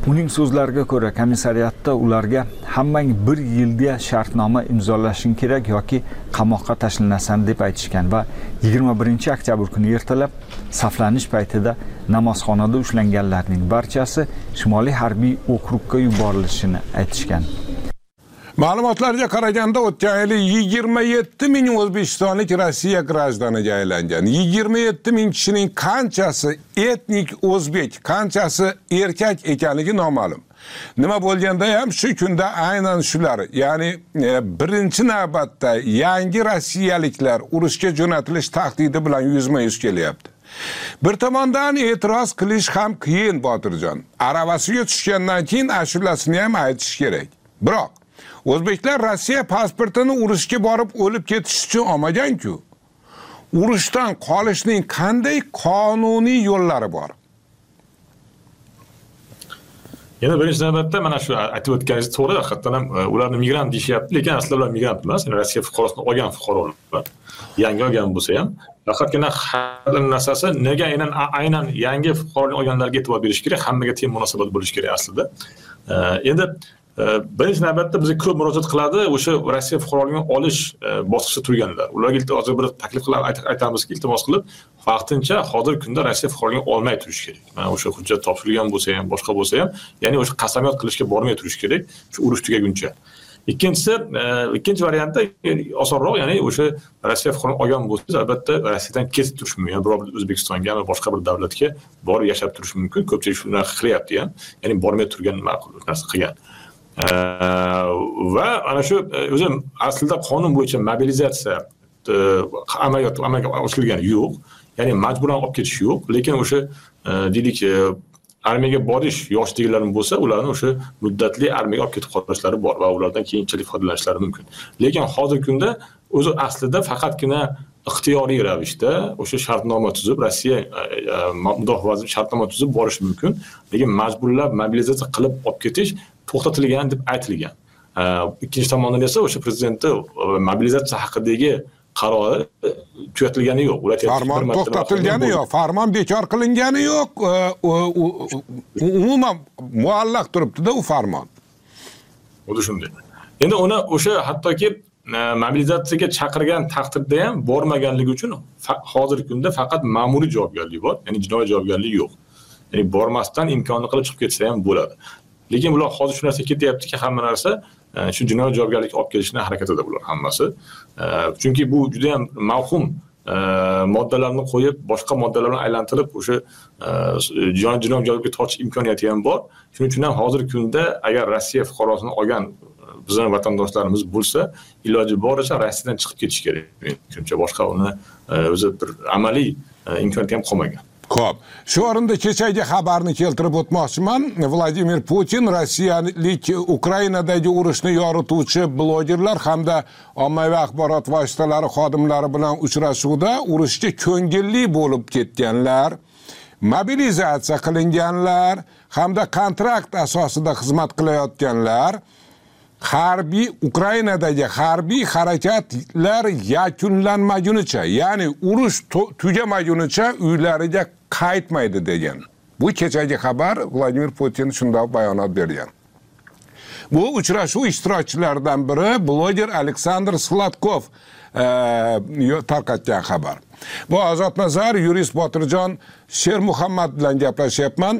Uning so'zlariga ko'ra, komissariyatda ularga hammang bir yilga shartnoma imzolashing kerak yoki qamoqqa tashlanasan deb aytishgan va yigirma birinchi oktyabr kuni ertalab saflanish paytida namozxonada ushlanganlarning barchasi Shimoliy harbiy okrugga yuborilishini aytishgan. Ma'lumotlarga qaraganda o'tgan yili yigirma yetti ming o'zbekistonlik Rossiya grajdaniga aylangan. yigirma yetti ming kishining qanchasi etnik o'zbek, qanchasi erkak ekanligi noma'lum. Nima bo'lganda ham shu kunda aynan shular, ya'ni birinchi navbatda yangi rossiyaliklar urushga jo'natilish tahdidi bilan yuzma-yuz kelyapti. Bir tomondan e'tiroz qilish ham qiyin Botirjon. Aravasiga tushgandan keyin ashulasini ham aytish kerak. Biroq o'zbeklar Rossiya pasportini urushga borib o'lib ketish uchun olmagan-ku. Urushdan qolishning qanday qonuniy yo'llari bor? Yana birinchi navbatda mana shu aytib o'tganingiz to'g'ri, haqiqatan ham ularni migrant deyishyapti, lekin aslida ular migrant emas, Rossiya fuqarosini olgan fuqarolar. Yangi olgan bo'lsa ham, faqatgina har narsasi nega aynan aynan yangi fuqaroni olganlarga e'tibor berish kerak, hammaga teng munosabat bo'lish kerak aslida. Endi birinchi navbatda bizga ko'p murojaat qiladi o'sha Rossiya fuqaroligini olish bosqichida turganlar. Ularga hozir bir taklif qilib aytamizki, iltimos qilib, vaqtincha hozir kunda Rossiya fuqaroligini olmay turish kerak. Mana o'sha hujjat topshirilgan bo'lsa ham, boshqa bo'lsa ham, ya'ni o'sha qasamyod qilishga bormay turish kerak, shu urush tugaguncha. Ikkinchisi, ikkinchi variantda osonroq, ya'ni o'sha Rossiya fuqaroligini olgan bo'lsangiz, albatta Rossiyadan ketib turish mumkin, ya'ni biror O'zbekistonga va boshqa bir davlatga borib yashab turish mumkin. Ko'pchilik shuni qilyapti ham, ya'ni bormay turgan ma'qul narsa qilgan. Va ana shu o'zi aslida qonun bo'yicha mobilizatsiya amaliyot amalga oshirilgani yo'q, ya'ni majburan olib ketish yo'q, lekin o'sha deylik armiyaga borish yoshligilarim bo'lsa, ularni o'sha muddatli armiyaga olib ketib qolishlari bor va ulardan keyinchalik foydalanishlari mumkin. Lekin hozirgi kunda o'zi aslida faqatgina ixtiyoriy ravishda o'sha shartnoma tuzib, Rossiya mudofaa vaziri shartnoma tuzib borish mumkin, lekin majburlab mobilizatsiya qilib olib ketish to'xtatilgan deb aytilgan. Ikkinchi tomondan esa o'sha prezidentning mobilizatsiya haqidagi qarori tugatilgani yo'q. Farmon to'xtatilgani yo'q, farmon bekor qilingani yo'q, umuman muallaq turibdi-da u farmon. Xuddi shunday. Endi uni o'sha hattoki mobilizatsiyaga chaqirgan taqdirda ham bormaganligi uchun hozirgi kunda faqat ma'muriy javobgarlik bor, ya'ni jinoiy javobgarlik yo'q. Ya'ni bormasdan imkonni qilib chiqib ketsa ham bo'ladi. Lekin bular hozir shu narsa ketyaptiki, hamma narsa shu jinoiy javobgarlikka olib kelishning harakatida bular hammasi. Chunki bu juda ham mavhum moddalarni qo'yib, boshqa moddalarni aylantirib o'sha jinoiy javobgarlikka tortish imkoniyati ham bor. Shuning uchun ham hozirgi kunda agar Rossiya fuqarosini olgan bizning vatandoshlarimiz bo'lsa, iloji boricha Rossiyadan chiqib ketish kerak. Chunki boshqa uni o'zi bir amaliy imkoniyati ham qolmagan. Xo'p, shu o'rinda kechagi xabarni keltirib o'tmoqchiman. Vladimir Putin rossiyalik Ukrainadagi urushni yorituvchi blogerlar hamda ommaviy axborot vositalari xodimlari bilan uchrashuvda urushga ko'ngilli bo'lib ketganlar, mobilizatsiya qilinganlar hamda kontrakt asosida xizmat qilayotganlar harbiy Ukrainadagi harbiy harakatlar yakunlanmagunicha, ya'ni urush tugamagunicha uylariga qaytmaydi degan. Bu kechagi xabar Vladimir Putin shunday bayonot bergan. Bu uchrashuv ishtirokchilaridan biri bloger Aleksandr Sladkov e, tarqatgan xabar. Bu Ozodnazar, yurist Botirjon Shermuhammad bilan gaplashyapman.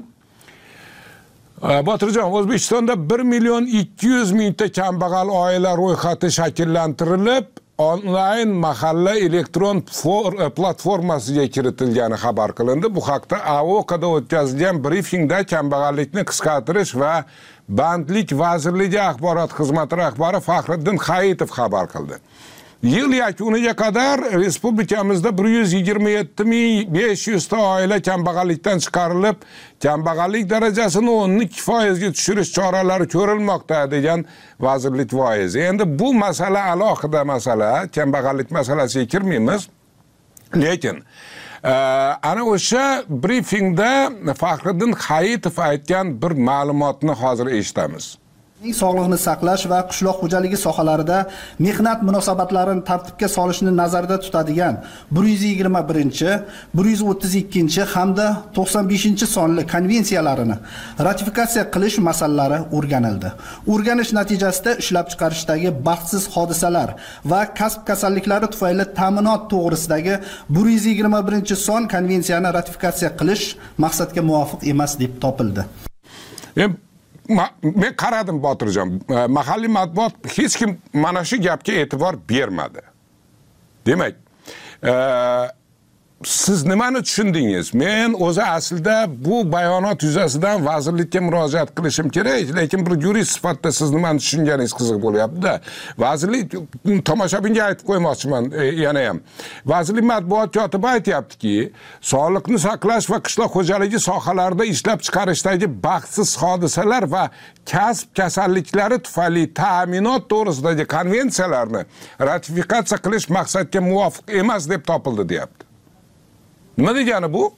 Botirjon, O'zbekistonda bir million ikki yuz mingta kambag'al oila ro'yxati shakllantirilib, onlayn mahalla elektron platformasiga kiritilgani xabar qilindi. Bu haqda A O K'da o'tkazilgan brifingda kambag'allikni qisqartirish va bandlik vazirligi axborot xizmati rahbari Faxriddin Hayitov xabar qildi. Yil yakuniga qadar respublikamizda bir yuz yigirma yetti ming besh yuz ta oila kambag'allikdan chiqarilib, kambag'allik darajasini o'n ikki foizga tushirish choralari ko'rilmoqda degan vazirlik voizi. Endi bu masala alohida masala, kambag'allik masalasiga kirmaymiz. Lekin ana o'sha brifingda Faxriddin Hayitov aytgan bir ma'lumotni hozir eshitamiz. Sog'liqni saqlash va qishloq xo'jaligi sohalarida mehnat munosabatlarini tartibga solishni nazarda tutadigan bir yuz yigirma birinchi, bir yuz o'ttiz ikkinchi hamda to'qson beshinchi sonli konvensiyalarini ratifikatsiya qilish masalalari o'rganildi. O'rganish natijasida ishlab chiqarishdagi baxtsiz hodisalar va kasb kasalliklari tufayli ta'minot to'g'risidagi bir yuz yigirma birinchi son konvensiyani ratifikatsiya qilish maqsadga muvofiq emas deb topildi. Men qaradim Botirjon, mahalliy matbuot hech kim mana shu gapga e'tibor bermadi. Demak, siz nimani tushundingiz? Men o'zi aslida bu bayonot yuzasidan vazirlikka murojaat qilishim kerak, lekin bir yurist sifatida siz nimani tushunganingiz qiziq bo'lyapti-da. Vazirlik tomoshabinga aytib qo'ymoqchiman yana ham. Vazirlik matbuot kotibi aytayaptiki, sog'liqni saqlash va qishloq xo'jaligi sohalarida ishlab chiqarishdagi baxtsiz hodisalar va kasb kasalliklari tufayli ta'minot to'g'risidagi konvensiyalarni ratifikatsiya qilish maqsadga muvofiq emas deb topildi, deyapti. Nima degani bu?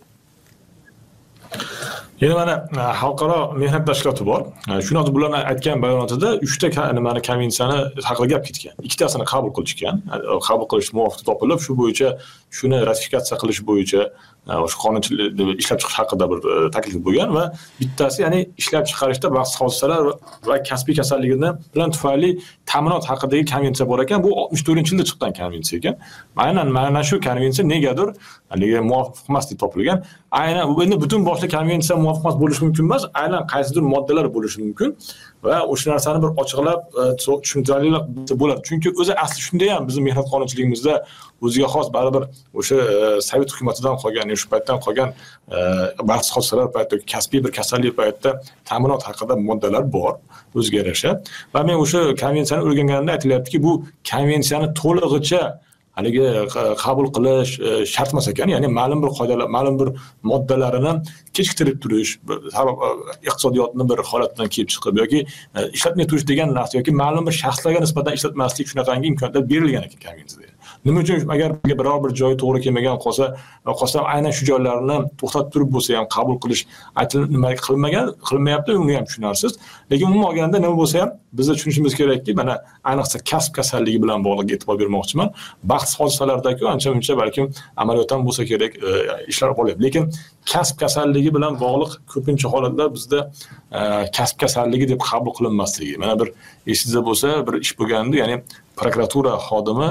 Yana mana xalqaro mehnat tashkiloti bor. Shuni bularni aytgan bayonotida uchta nimani konvensiyani haqida gap ketgan. Ikkitasini qabul qilishgan. Qabul qilish muvofiq topilib, shu bo'yicha shuni ratifikatsiya qilish bo'yicha o'sha qonunchilik ishlab chiqish haqida bir taklif bo'lgan va bittasi, ya'ni ishlab chiqarishda baxtsiz hodisalar va kasbiy kasalligini bilan tufayli ta'minot haqidagi konvensiya bor ekan. Bu oltmish to'rtinchi yilda chiqqan konvensiya ekan. Aynan mana shu konvensiya negadir haligi muvofiq emas deb topilgan. Aynan endi butun boshli konvensiya muvofiq emas bo'lishi mumkin emas, aynan qaysidir moddalar bo'lishi mumkin va o'sha narsani bir ochiqlab tushuntirali bo'ladi. Chunki o'zi asli shunday ham bizning mehnat qonunchiligimizda o'ziga xos baribir o'sha Sovet hukumatidan qolgan, shu paytdan qolgan baxtsiz hodisalar paytida, kasbiy bir kasallik paytida ta'minot haqida moddalar bor o'ziga yarasha. Va men o'sha konvensiyani o'rganganimda aytilyaptiki, bu konvensiyani to'lig'icha haligi qabul qilish shart emas ekan, ya'ni ma'lum bir qoidalar, ma'lum bir moddalarini kechiktirib turish, iqtisodiyotni bir holatdan kelib chiqib yoki ishlatmay turish degan narsa yoki ma'lum bir shaxslarga nisbatan ishlatmaslik shunaqangi imkoniyatlar berilgan ekan konvensiyada. Nima uchun agar biror bir joyi to'g'ri kelmagan qolsa, qolsa aynan shu joylarni to'xtatib turib bo'lsa ham qabul qilish aytilib nima qilmagan, qilmayapti, uni ham tushunarsiz. Lekin umuman olganda nima bo'lsa ham bizda tushunishimiz kerakki, mana ayniqsa kasb kasalligi bilan bog'liq e'tibor bermoqchiman. Baxtsiz hodisalardagi ancha-muncha balkim amaliyotdan bo'lsa kerak ishlar bo'lyapti. Lekin kasb kasalligi bilan bog'liq ko'pincha holatlar bizda kasb kasalligi deb qabul qilinmasligi. Mana bir esingizda bo'lsa, bir ish bo'lganda, ya'ni prokuratura xodimi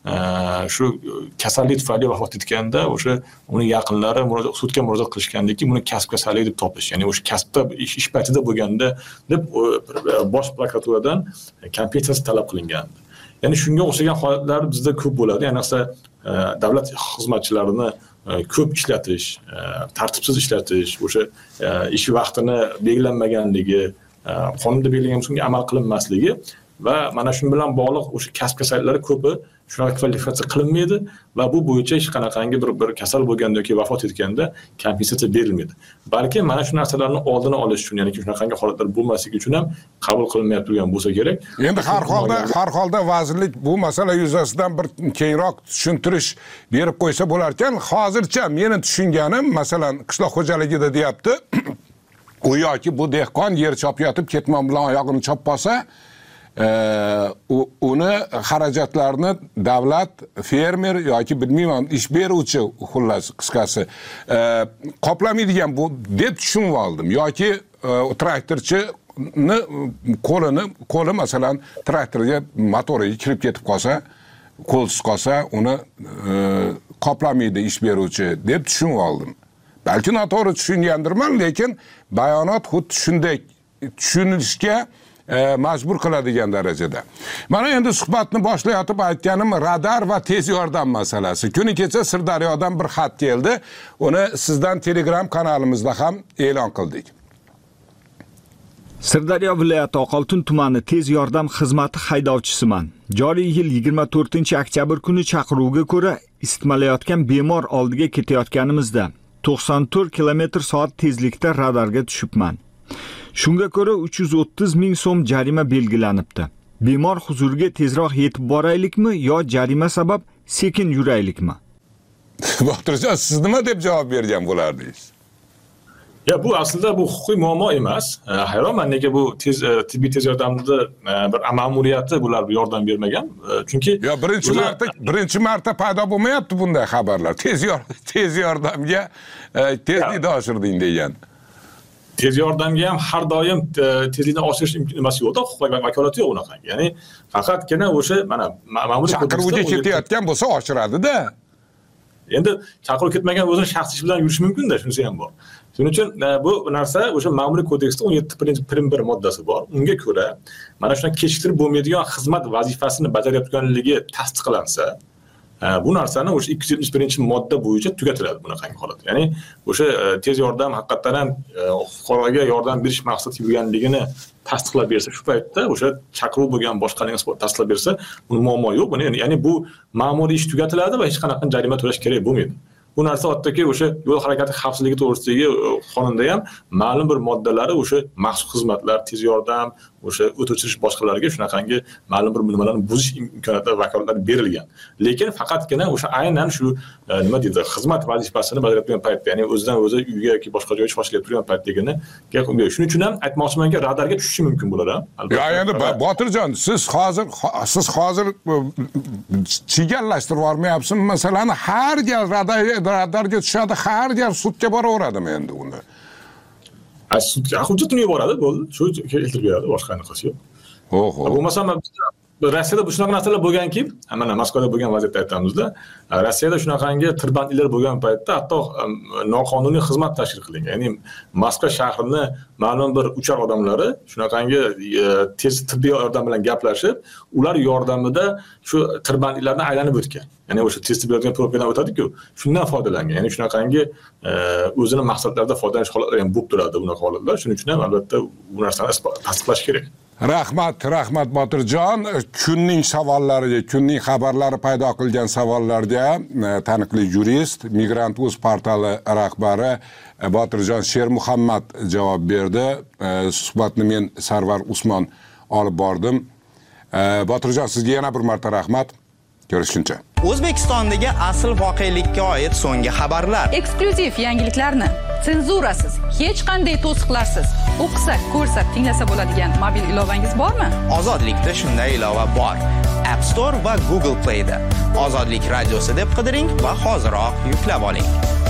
shu kasallik tufayli vafot etganda o'sha uni yaqinlari murojaat sudga murojaat qilishgandiki, buni kasb kasalligi deb topish, ya'ni o'sha kasbda ish, ish paytida bo'lganda deb bosh prokuraturadan kompensasiya talab qilingandi. Ya'ni shunga o'xshagan holatlar bizda ko'p bo'ladi. Ayniqsa davlat xizmatchilarini ko'p ishlatish, tartibsiz ishlatish, o'sha ish vaqtini belgilanmaganligi, qonunda belgilangan usulga amal qilinmasligi va mana shu bilan bog'liq o'sha kasb kasalliklari ko'pi shunaqa kvalifikatsiya qilinmaydi va bu bo'yicha hech qanaqangi bir bir kasal bo'lganda yoki vafot etganda kompensatsiya berilmaydi. Balki mana shu narsalarni oldini olish uchun, ya'ni shunaqa holatlar bo'lmasligi uchun ham qabul qilinmayapti turgan bo'lsa kerak. Endi har holda har holda vazirlik bu masala yuzasidan bir kengroq tushuntirish berib qo'ysa bo'lar ekan. Hozircha meni tushunganim, masalan, qishloq xo'jaligida deyapti, u yoki bu dehqon yer chopyotib ketmon bilan oyog'ini chopib olsa, uni xarajatlarini davlat, fermer yoki bilmayman ish beruvchi, xullas qisqasi qoplamaydigan bu deb tushunib oldim. Yoki traktorchini qo'lini qo'li masalan traktorga motoriga kirib ketib qolsa, qo'lsiz qolsa, uni qoplamaydi ish beruvchi deb tushunib oldim. Balki noto'g'ri tushungandirman, lekin bayonot xuddi shunday tushunishga majbur qiladigan darajada. Mana endi suhbatni boshlayotib aytganim radar va tez yordam masalasi. Kuni kecha Sirdaryodan bir xat keldi. Uni sizdan Telegram kanalimizda ham e'lon qildik. Sirdaryo viloyati Oqoltin tumani tez yordam xizmati haydovchisiman. Joriy yil yigirma to'rtinchi oktyabr kuni chaqiruvga ko'ra isitmalayotgan bemor oldiga ketayotganimizda to'qson to'rt kilometr soat tezlikda radarga tushibman. Shunga ko'ra uch yuz o'ttiz ming so'm jarima belgilanibdi. Bemor huzuriga tezroq yetib boraylikmi yo jarima sabab sekin yuraylikmi? Botirjon, siz nima deb javob bergan bo'lardingiz? Ya bu aslida bu huquqiy muammo emas. Hayronman nega bu tez tibbiy tez yordamda bir ma'muriyati bular yordam bermagan. Chunki yo birinchi marta birinchi marta paydo bo'lmayapti bunday xabarlar. Tez yordam tez yordamga tezlikni oshirding degan. Tez yordamga ham har doim tezlikni oshirish imkon emas yo'qda, huquqiy vakolati yo'q unaqa. Ya'ni faqatgina o'sha mana ma'muriy chaqiruvga ketayotgan bo'lsa oshiradi-da. Endi chaqirib ketmagan o'zini shaxsiy ish bilan yurish mumkin-da, shunisi ham bor. Shuning uchun bu narsa o'sha ma'muriy kodeksda o'n yetti prim bir moddasi bor. Unga ko'ra mana shunday kechiktirib bo'lmaydigan xizmat vazifasini bajarayotganligi tasdiqlansa, bu narsani o'sha ikki yuz yetmish birinchi modda bo'yicha tugatiladi bunaqangi holat. Ya'ni o'sha tez yordam haqiqatan ham fuqaroga yordam berish maqsadida yurganligini tasdiqlab bersa, shu paytda o'sha chaqiruv bo'lgan boshqaligini tasdiqlab bersa, uni muammo yo'q. Buni ya'ni bu ma'muriy ish tugatiladi va hech qanaqa jarima to'lash kerak bo'lmaydi. Bu narsa hattoki o'sha yo'l harakati xavfsizligi to'g'risidagi qonunda ham ma'lum bir moddalari o'sha maxsus xizmatlar, tez yordam, o'sha o't o'chirish boshqalarga shunaqangi ma'lum bir nimalarni buzish imkoniyati vakolatlari berilgan. Lekin faqatgina o'sha aynan shu nima deydi, xizmat vazifasini bajarayotgan paytda, ya'ni o'zidan o'zi uyga yoki boshqa joyga chiqib turgan paytdagini gap unga. Shuning uchun ham aytmoqchimanki, radarga tushishi mumkin bular ham. Yo, endi Botirjon, siz hozir siz hozir chigallashtirib yormayapsizmi? Masalan, har gal radar radarga tushadi, har gal sudga boraveradimi endi unda? Ay sudga hujjatini yuboradi, bo'ldi. Shu keltirib beradi, boshqa qanaqasi yo'q. Oho. Bo'lmasa Rossiyada bu shunaqa narsalar bo'lganki, mana Moskvada bo'lgan vaziyatda aytamizda, Rossiyada shunaqangi tirbandliklar bo'lgan paytda hatto noqonuniy xizmat tashkil qilingan. Ya'ni Moskva shahrini ma'lum bir uchar odamlari shunaqangi tez tibbiy yordam bilan gaplashib, ular yordamida shu tirbandliklarni aylanib o'tgan. Ya'ni o'sha tez tibbiy yordam propiyadan o'tadi-ku, shundan foydalangan. Ya'ni shunaqangi o'zini maqsadlarida foydalanish holatlari ham bo'lib turadi bunaqa holatlar. Shuning uchun ham albatta bu narsani tasdiqlash kerak. Rahmat, rahmat Botirjon. Kunning savollariga, kunning xabarlari paydo qilgan savollarga taniqli jurist, Migrant.uz portali rahbari Botirjon Shermuhammad javob berdi. Suhbatni men Sarvar Usmon olib bordim. Botirjon, sizga yana bir marta rahmat. Ko'rishguncha. O'zbekistondagi asl voqelikka oid so'nggi xabarlar, eksklyuziv yangiliklarni senzurasiz, hech qanday to'siqlarsiz o'qisa, ko'rsa, tinglasa bo'ladigan mobil ilovangiz bormi? Ozodlikda shunday ilova bor. App Store va Google Play da. Ozodlik radiosi deb qidiring va hoziroq yuklab oling.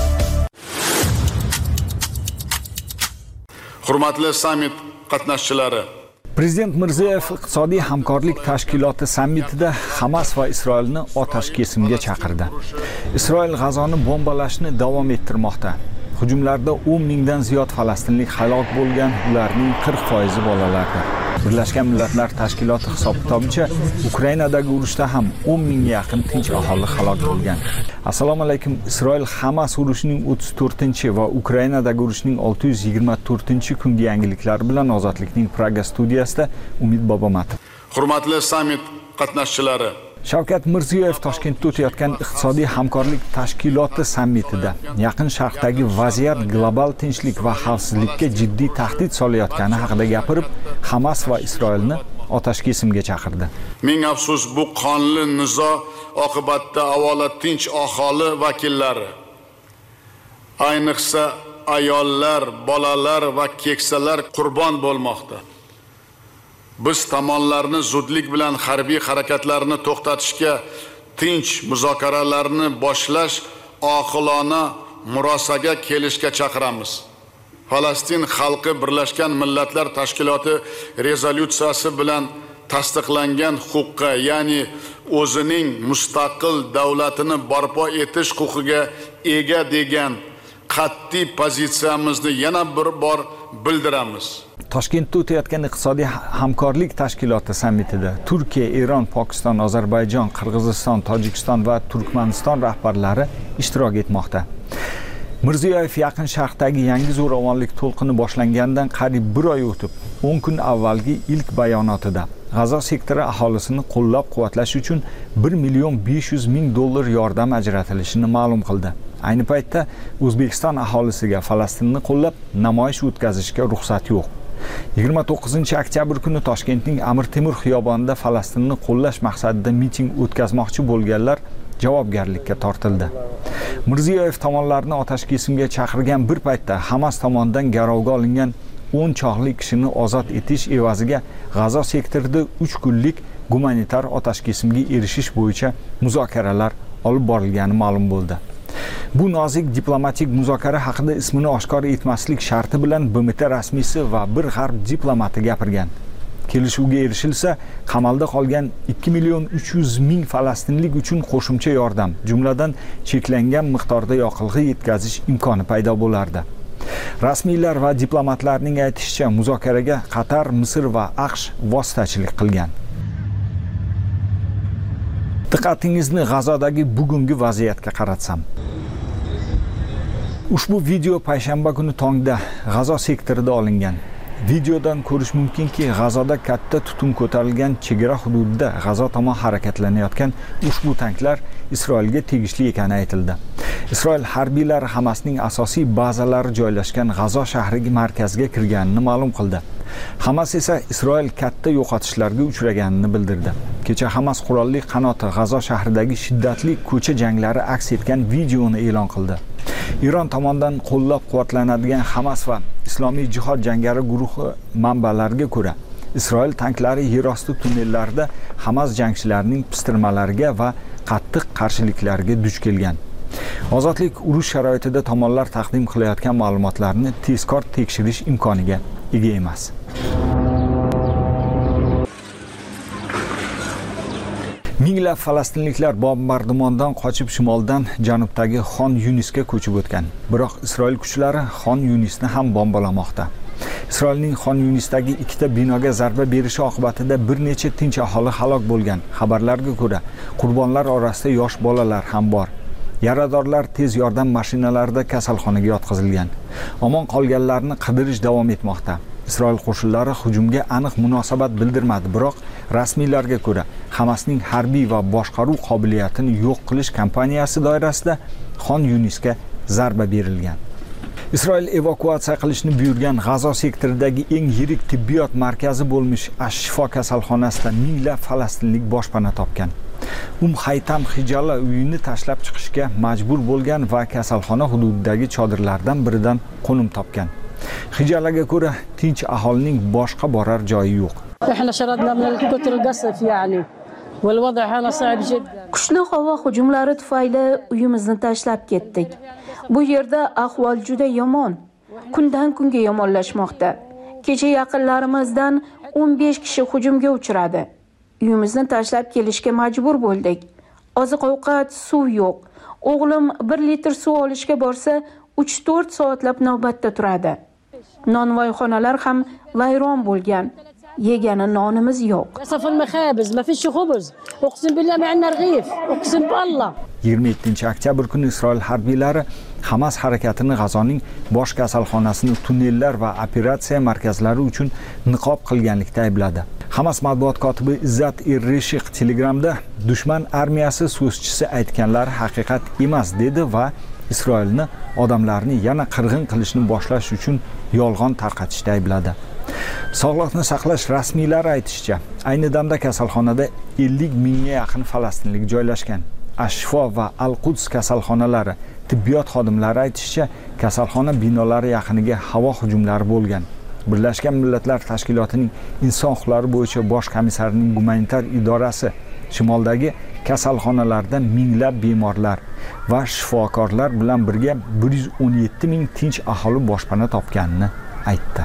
Hurmatli summit qatnashchilari, Prezident Mirziyoyev iqtisodiy hamkorlik tashkiloti sammitida Hamas va Isroilni otash kesimga chaqirdi. Isroil G'azoni bombalashni davom ettirmoqda. Hujumlarda o'n mingdan ziyod falastinlik halok bo'lgan, ularning qirq foizi bolalardir. Birlashgan Millatlar Tashkiloti hisob-kitobicha Ukrainadagi urushda ham o'n mingga yaqin tinch aholi halok bo'lgan. Assalomu alaykum. Isroil Hamas urushining o'ttiz to'rtinchi va Ukrainadagi urushning olti yuz yigirma to'rtinchi kungi yangiliklari bilan Ozodlikning Praga studiyasida Umid Bobomatov. Hurmatli summit qatnashchilari, Shavkat Mirziyoyev Toshkentda o'tayotgan iqtisodiy hamkorlik tashkiloti sammitida Yaqin Sharqdagi vaziyat global tinchlik va xavfsizlikka jiddiy tahdid solayotgani haqida gapirib, Hamas va Isroilni otash kesimga chaqirdi. Ming afsus, bu qonli nizo oqibatida avvalo tinch aholi vakillari, ayniqsa ayollar, bolalar va keksalar qurbon bo'lmoqda. Biz tomonlarni zudlik bilan harbiy harakatlarni to'xtatishga, tinch muzokaralarni boshlash, oqilona murosaga kelishga chaqiramiz. Falastin xalqi Birlashgan Millatlar Tashkiloti rezolyutsiyasi bilan tasdiqlangan huquqqa, ya'ni o'zining mustaqil davlatini barpo etish huquqiga ega degan qat'iy pozitsiyamizni yana bir bor bildiramiz. Toshkentda o'tayotgan iqtisodiy hamkorlik tashkiloti sammitida Turkiya, Eron, Pokiston, Ozarbayjon, Qirg'iziston, Tojikiston va Turkmaniston rahbarlari ishtirok etmoqda. Mirziyoyev Yaqin Sharqdagi yangi zo'ravonlik to'lqini boshlangandan qariyb bir oy o'tib, o'n kun avvalgi ilk bayonotida G'azo sektori aholisini qo'llab-quvvatlash uchun bir million besh yuz ming dollar yordam ajratilishini ma'lum qildi. Ayni paytda O'zbekiston aholisiga Falastinni qo'llab namoyish o'tkazishga ruxsat yo'q. yigirma to'qqizinchi oktyabr kuni Toshkentning Amir Temur xiyobonida Falastinni qo'llash maqsadida miting o'tkazmoqchi bo'lganlar javobgarlikka tortildi. Mirziyoyev tomonlarni otashkesimga chaqirgan bir paytda Hamas tomonidan garovga olingan o'n chog'li kishini ozod etish evaziga G'azo sektorida uch kunlik gumanitar otashkesimga erishish bo'yicha muzokaralar olib borilgani ma'lum bo'ldi. Bu nozik diplomatik muzokara haqida ismini oshkor etmaslik sharti bilan B M T rasmiysi va bir g'arb diplomati gapirgan. Kelishuvga erishilsa, qamalda qolgan ikki million uch yuz ming falastinlik uchun qo'shimcha yordam, jumladan cheklangan miqdorda yoqilg'i yetkazish imkoni paydo bo'lardi. Rasmiylar va diplomatlarning aytishicha, muzokaraga Qatar, Misr va AQSh vositachilik qilgan. Diqqatingizni G'azodagi bugungi vaziyatga qaratsam. Ushbu video payshanba kuni tongda G'azo sektorida olingan. Videodan ko'rish mumkinki, G'azoda katta tutun ko'tarilgan chegara hududida G'azo tomon harakatlanayotgan ushbu tanklar Isroilga tegishli ekani aytildi. Isroil harbiylari Hamasning asosiy bazalari joylashgan G'azo shahriga markazga kirganini ma'lum qildi. Hamas esa Isroil katta yo'qotishlarga uchraganini bildirdi. Kecha Hamas qurolli qanoti G'azo shahridagi shiddatli ko'cha janglari aks etgan videoni e'lon qildi. Iron tomonidan qo'llab-quvvatlanadigan Hamas va Islomiy jihod jangari guruhi manbalariga ko'ra, Isroil tanklari yerosti tunnellarida Hamas jangchilarining pistirmalariga va qattiq qarshiliklarga duch kelgan. Ozodlik urush sharoitida tomonlar taqdim qilayotgan ma'lumotlarni tezkor tekshirish imkoniga ega emas. Minglab falastinliklar bombardimondan qochib shimoldan janubdagi Xon Yunisga ko'chib o'tgan. Biroq Isroil kuchlari Xon Yunisni ham bombalamoqda. Isroilning Xon Yunisdagi ikkita binoga zarba berishi oqibatida bir necha tinch aholi halok bo'lgan. Xabarlarga ko'ra, qurbonlar orasida yosh bolalar ham bor. Yaradorlar tez yordam mashinalarida kasalxonaga yotqizilgan. Omon qolganlarni qidirish davom etmoqda. Isroil qo'shinlari hujumga aniq munosabat bildirmadi, biroq rasmiylarga ko'ra, Hamasning harbiy va boshqaruv qobiliyatini yo'q qilish kampaniyasi doirasida Xon Yunisga zarba berilgan. Isroil evakuatsiya qilishni buyurgan G'azo sektoridagi eng yirik tibbiyot markazi bo'lmish Ash-Shifo kasalxonasida minglab falastinlik boshpana topgan. Um Haytam Hijala uyini tashlab chiqishga majbur bo'lgan va kasalxona hududidagi chodirlardan biridan qo'nim topgan. Hijalaga ko'ra, tinch aholining boshqa borar joyi yo'q. Kuchli havo hujumlari tufayli uyimizni tashlab ketdik. Bu yerda ahvol juda yomon. Kundan kunga yomonlashmoqda. Kecha yaqinlarimizdan o'n besh kishi hujumga uchradi. Uyimizni tashlab kelishga majbur bo'ldik. Oziq-ovqat, suv yo'q. O'g'lim bir litr suv olishga borsa, uch to'rt soatlab navbatda turadi. Nonvoyxonalar ham vayron bo'lgan. Yegani nonimiz yo'q. yigirma yettinchi oktyabr kuni Isroil harbiylari Hamas harakatini G'azoning bosh kasalxonasini tunnellar va operatsiya markazlari uchun niqob qilganlikda aybladi. Hamas matbuot kotibi Izzat Erreshiq Telegramda dushman armiyasi so'zchisi aytganlari haqiqat emas dedi va Isroilni odamlarni yana qirg'in qilishni boshlash uchun yolg'on tarqatishda aybladi. Sog'liqni saqlash rasmiylari aytishicha, ayni damda kasalxonada ellik mingga yaqin falastinlik joylashgan. Ash-Shifo va Al-Quds kasalxonalari tibbiyot xodimlari aytishicha, kasalxona binolari yaqiniga havo hujumlari bo'lgan. Birlashgan Millatlar Tashkilotining inson huquqlari bo'yicha bosh komissarining gumanitar idorasi shimoldagi kasalxonalarda minglab bemorlar va shifokorlar bilan birga bir yuz o'n yetti ming tinch aholi boshpana topganini aytdi.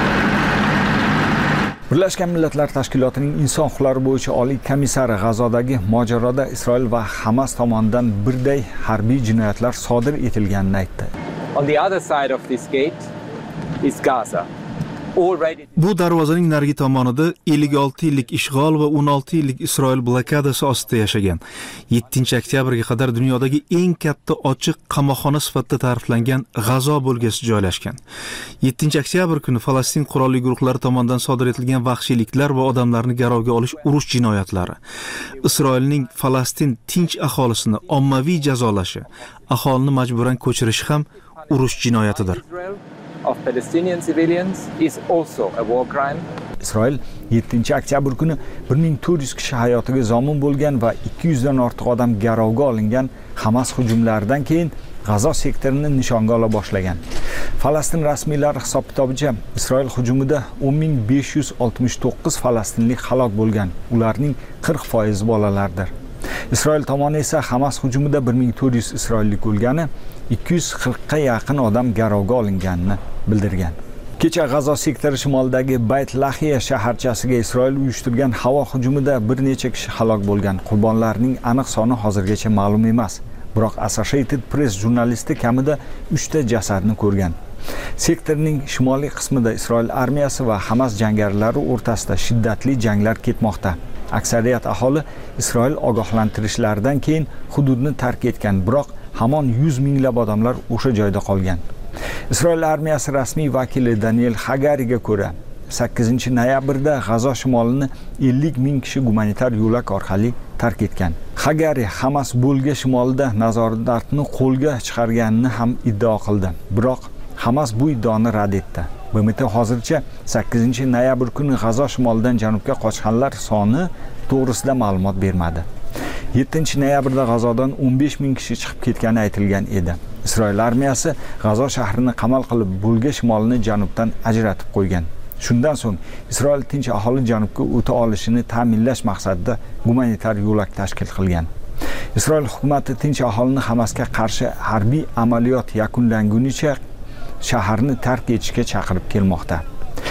Birlashgan Millatlar Tashkilotining inson huquqlari bo'yicha oliy komissari G'azodagi mojaroda Isroil va Hamas tomonidan birday harbiy jinoyatlar sodir etilganini aytdi. On the other side of this gate is Gaza. Bu darvozaning narigi tomonida ellik olti yillik ishg'ol va o'n olti yillik Isroil blokadasi ostida yashagan. yettinchi oktyabrga qadar dunyodagi eng katta ochiq qamoqxona sifatida ta'riflangan G'azo bo'lgasi joylashgan. yettinchi oktyabr kuni Falastin qurolli guruhlari tomonidan sodir etilgan vahshiyliklar va odamlarni garovga olish urush jinoyatlari, Isroilning Falastin tinch aholisini ommaviy jazolashi, aholini majburan ko'chirishi ham urush jinoyatidir. Of Palestinian civilians is also a war crime. Isroil yettinchi oktyabr kuni bir ming to'rt yuz kishi hayotiga zomin bo'lgan va ikki yuz dan ortiq odam garovga olingan Hamas hujumlaridan keyin G'azo sektorini nishonga ola boshlagan. Falastin rasmiylari hisob-kitobicha Isroil hujumida o'n ming besh yuz oltmish to'qqiz falastinlik halok bo'lgan. Ularning qirq foizi bolalardir. Isroil tomoni esa Hamas hujumida bir ming to'rt yuz isroillik o'lgani, ikki yuz qirqqa yaqin odam garovga olinganini bildirgan. Kecha G'azo sektori shimolidagi Bayt Lahiya shaharchasiga Isroil uyushtirgan havo hujumida bir necha kishi halok bo'lgan. Qurbonlarning aniq soni hozirgacha ma'lum emas. Biroq Associated Press jurnalisti kamida uchta jasadni ko'rgan. Sektorning shimoliy qismida Isroil armiyasi va Hamas jangarilari o'rtasida shiddatli janglar ketmoqda. Aksariyat aholi Isroil ogohlantirishlaridan keyin hududni tark etgan, biroq hamon yuz minglab odamlar o'sha joyda qolgan. Isroil armiyasi rasmiy vakili Daniel Hagariga ko'ra, sakkizinchi noyabrda G'azo shimolini ellik ming kishi gumanitar yo'lak orqali tark etgan. Hagari Hamas bo'lga shimolida nazoratni qo'lga chiqarganini ham iddao qildi. Biroq Hamas bu iddaoni rad etdi. B M T hozircha sakkizinchi noyabr kuni G'azo shimolidan janubga qochganlar soni to'g'risida ma'lumot bermadi. yettinchi noyabrda G'azodan o'n besh ming kishi chiqib ketgani aytilgan edi. Isroil armiyasi G'azo shahrini qamal qilib, bo'lga shimolini janubdan ajratib qo'ygan. Shundan so'ng Isroil tinch aholi janubga o'ta olishini ta'minlash maqsadida gumanitar yo'lak tashkil qilgan. Isroil hukumati tinch aholini Hamasga qarshi harbiy amaliyot yakunlangunicha shaharni tark etishga chaqirib kelmoqda.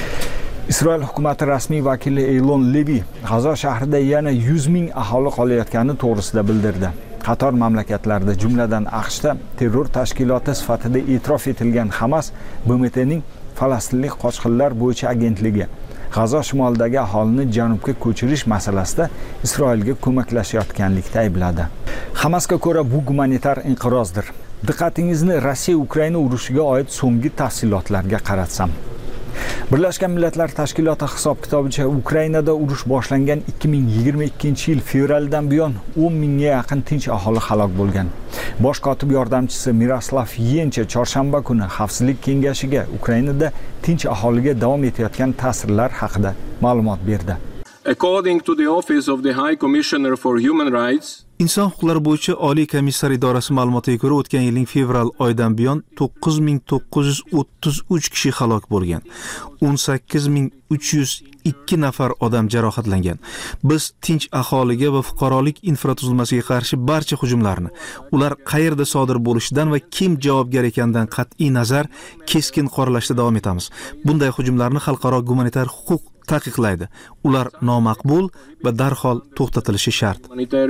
Isroil hukumati rasmiy vakili Eylon Levi G'azo shahrida yana yuz ming aholi qolayotgani to'g'risida bildirdi. Qator mamlakatlarda, jumladan AQShda terror tashkiloti sifatida e'tirof etilgan Hamas B M T'ning Falastinlik qochqinlar bo'yicha agentligi G'azo shimolidagi aholini janubga ko'chirish masalasida Isroilga ko'maklashayotganlikda aybladi. Hamasga ko'ra bu gumanitar inqirozdir. Diqqatingizni Rossiya Ukraina urushiga oid so'nggi tafsilotlarga qaratsam. Birlashgan Millatlar Tashkiloti hisob-kitobicha Ukrainada urush boshlangan ikki ming yigirma ikkinchi yil fevraldan buyon o'n mingga yaqin tinch aholi halok bo'lgan. Bosh kotib yordamchisi Miroslav Yencha chorshanba kuni Xavfsizlik kengashiga Ukrainada tinch aholiga davom etayotgan ta'sirlar haqida ma'lumot berdi. According to the Office of the High Commissioner for Human Rights, Inson huquqlari bo'yicha Oliy komissar idorasi ma'lumotiga ko'ra, o'tgan yilning fevral oyidan buyon to'qqiz ming to'qqiz yuz o'ttiz uch kishi halok bo'lgan. o'n sakkiz ming uch yuz ikki nafar odam jarohatlangan. Biz tinch aholiga va fuqarolik infratuzilmasiga qarshi barcha hujumlarni, ular qayerda sodir bo'lishidan va kim javobgar ekanidan qat'iy nazar keskin qoralashda davom etamiz. Bunday hujumlarni xalqaro gumanitar huquq taqiqlaydi. Ular nomaqbul va darhol to'xtatilishi shart.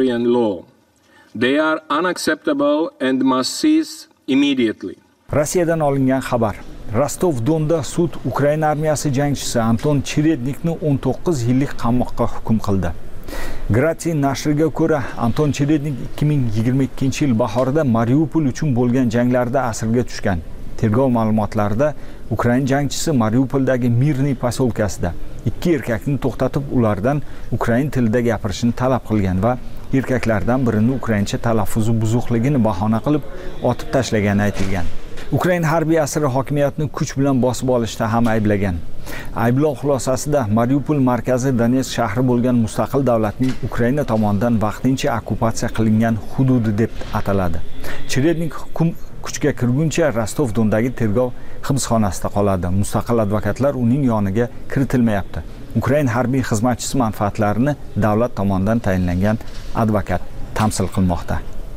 They are unacceptable and must cease immediately. Rossiyadan olingan xabar. Rostov-Donda sud Ukraina armiyasi jangchisi Anton Cherednikni o'n to'qqiz yillik qamoqqa hukm qildi. Grati nashriga ko'ra, Anton Cherednik ikki ming yigirma ikkinchi yil bahorida Mariupol uchun bo'lgan janglarda asirga tushgan. Tergov ma'lumotlarida Ukraina jangchisi Mariupoldagi Mirniy poselkasida ikki erkakni to'xtatib, ulardan ukrain tilida gapirishni talab qilgan va erkaklardan birini ukraincha talaffuzi buzuqligini bahona qilib otib tashlagani aytilgan. Ukraina harbiy asiri hokimiyatni kuch bilan bosib olishda ham ayblagan. Ayblov xulosasida Mariupol markazi Donetsk shahri bo'lgan mustaqil davlatning Ukraina tomonidan vaqtincha okkupatsiya qilingan hududi deb ataladi. Cherednik hukm kuchga kirguncha Rostov-Dondagi tergov hibsxonasida qoladi. Mustaqil advokatlar uning yoniga kiritilmayapti. Ukraina harbiy xizmatchisi manfaatlarini davlat tomonidan tayinlangan advokat tamsil qilmoqda.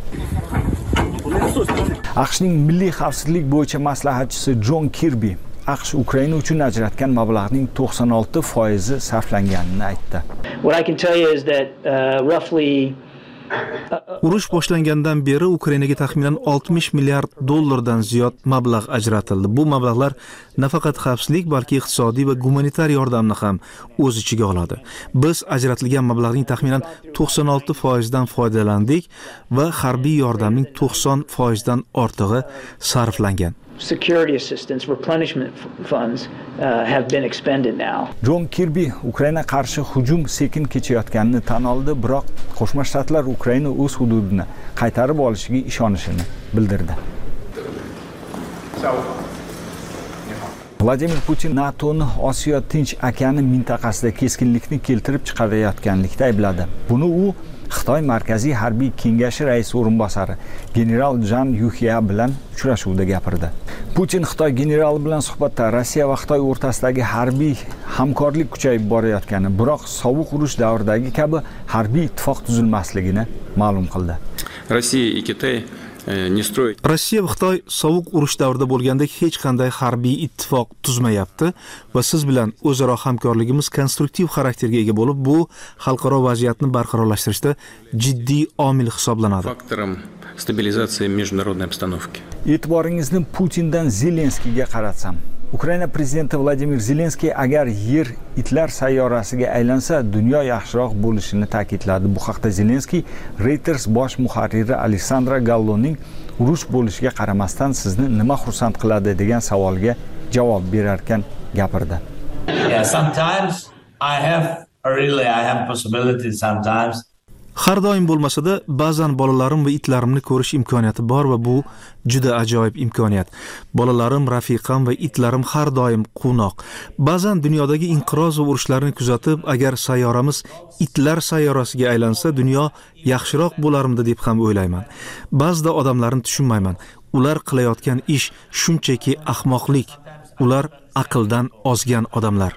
AQShning milliy xavfsizlik bo'yicha maslahatchisi John Kirby AQSh Ukraina uchun ajratgan mablag'ning to'qson olti foizi sarflanganini aytdi. What I can tell you is that uh, roughly Urush boshlangandan beri Ukrainaga taxminan oltmish milliard dollardan ziyod mablag' ajratildi. Bu mablag'lar nafaqat xavfsizlik, balki iqtisodiy va gumanitar yordamni ham o'z ichiga oladi. Biz ajratilgan mablag'ning taxminan to'qson olti foizidan foydalandik va harbiy yordamning to'qson foizdan ortig'i sarflangan. Security assistance replenishment funds uh, have been expended now. John Kirby Ukraina qarshi hujum sekin kechayotganini tan oldi, biroq Qo'shma Shtatlar Ukraina o'z hududini qaytarib olishiga ishonishini bildirdi. Vladimir Putin NATOni Osiyo Tinch okeani mintaqasida keskinlikni keltirib chiqarayotganlikda aybladi. Buni u Xitoy Markaziy harbiy kengashi raisi o'rinbosari general Jan Yuxia bilan uchrashuvda gapirdi. Putin Xitoy generali bilan suhbatda Rossiya va Xitoy o'rtasidagi harbiy hamkorlik kuchayib borayotgani, biroq sovuq urush davridagi kabi harbiy ittifoq tuzilmasligini ma'lum qildi. Rossiya va Xitoy Rossiya va Xitoy sovuq urush davrida bo'lgandek hech qanday harbiy ittifoq tuzmayapti va siz bilan o'zaro hamkorligimiz konstruktiv xarakterga ega bo'lib, bu xalqaro vaziyatni barqarorlashtirishda jiddiy omil hisoblanadi. Faktorom stabilizatsiya международной обстановки. E'tiboringizni Putindan Zelenskiyga qaratsam. Ukraina prezidenti Vladimir Zelenskiy agar yer itlar sayyorasiga aylansa, dunyo yaxshiroq bo'lishini ta'kidladi. Bu haqda Zelenskiy Reuters bosh muharriri Alexandra Galloning urush bo'lishiga qaramasdan sizni nima xursand qiladi degan savolga javob berarkan gapirdi. Yeah, sometimes I have really I have possibility sometimes. Har doim bo'lmasa-da, ba'zan bolalarim va itlarimni ko'rish imkoniyati bor va bu juda ajoyib imkoniyat. Bolalarim, rafiqam va itlarim har doim quvnoq. Ba'zan dunyodagi inqiroz va urushlarni kuzatib, agar sayyoramiz itlar sayyorasiga aylansa, dunyo yaxshiroq bo'larmidi deb ham o'ylayman. Ba'zida odamlarni tushunmayman. Ular qilayotgan ish shunchaki ahmoqlik. Ular aqldan ozgan odamlar.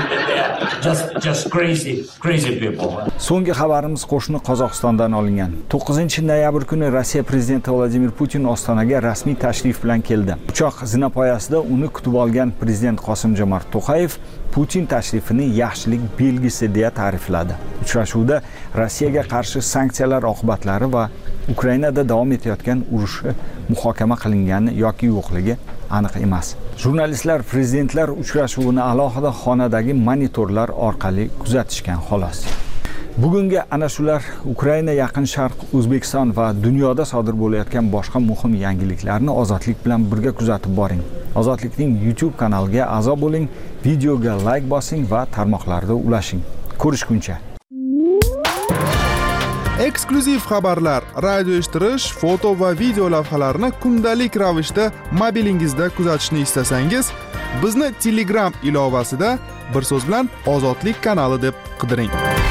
Just, just crazy, crazy people. So'nggi xabarimiz qo'shni Qozog'istondan olingan. to'qqizinchi noyabr kuni Rossiya prezidenti Vladimir Putin Ostonaga rasmiy tashrif bilan keldi. Uchoq zinapoyasida uni kutib olgan prezident Qosim-Jomart To'qayev Putin tashrifini yaxshilik belgisi deya ta'rifladi. Uchrashuvda Rossiyaga qarshi sanksiyalar oqibatlari va Ukrainada davom etayotgan urushi muhokama qilingani yoki yo'qligi aniq emas. Jurnalistlar prezidentlar uchrashuvini alohida xonadagi monitorlar orqali kuzatishgan xolos. Bugungi ana shular Ukraina, Yaqin Sharq, O'zbekiston va dunyoda sodir bo'layotgan boshqa muhim yangiliklarni Ozodlik bilan birga kuzatib boring. Ozodlikning YouTube kanaliga a'zo bo'ling, videoga like bosing va tarmoqlarda ulashing. Ko'rishguncha. Eksklyuziv xabarlar, radio eshittirish, foto va video lavhalarni kundalik ravishda mobilingizda kuzatishni istasangiz, bizni Telegram ilovasida bir so'z bilan Ozodlik kanali deb qidiring.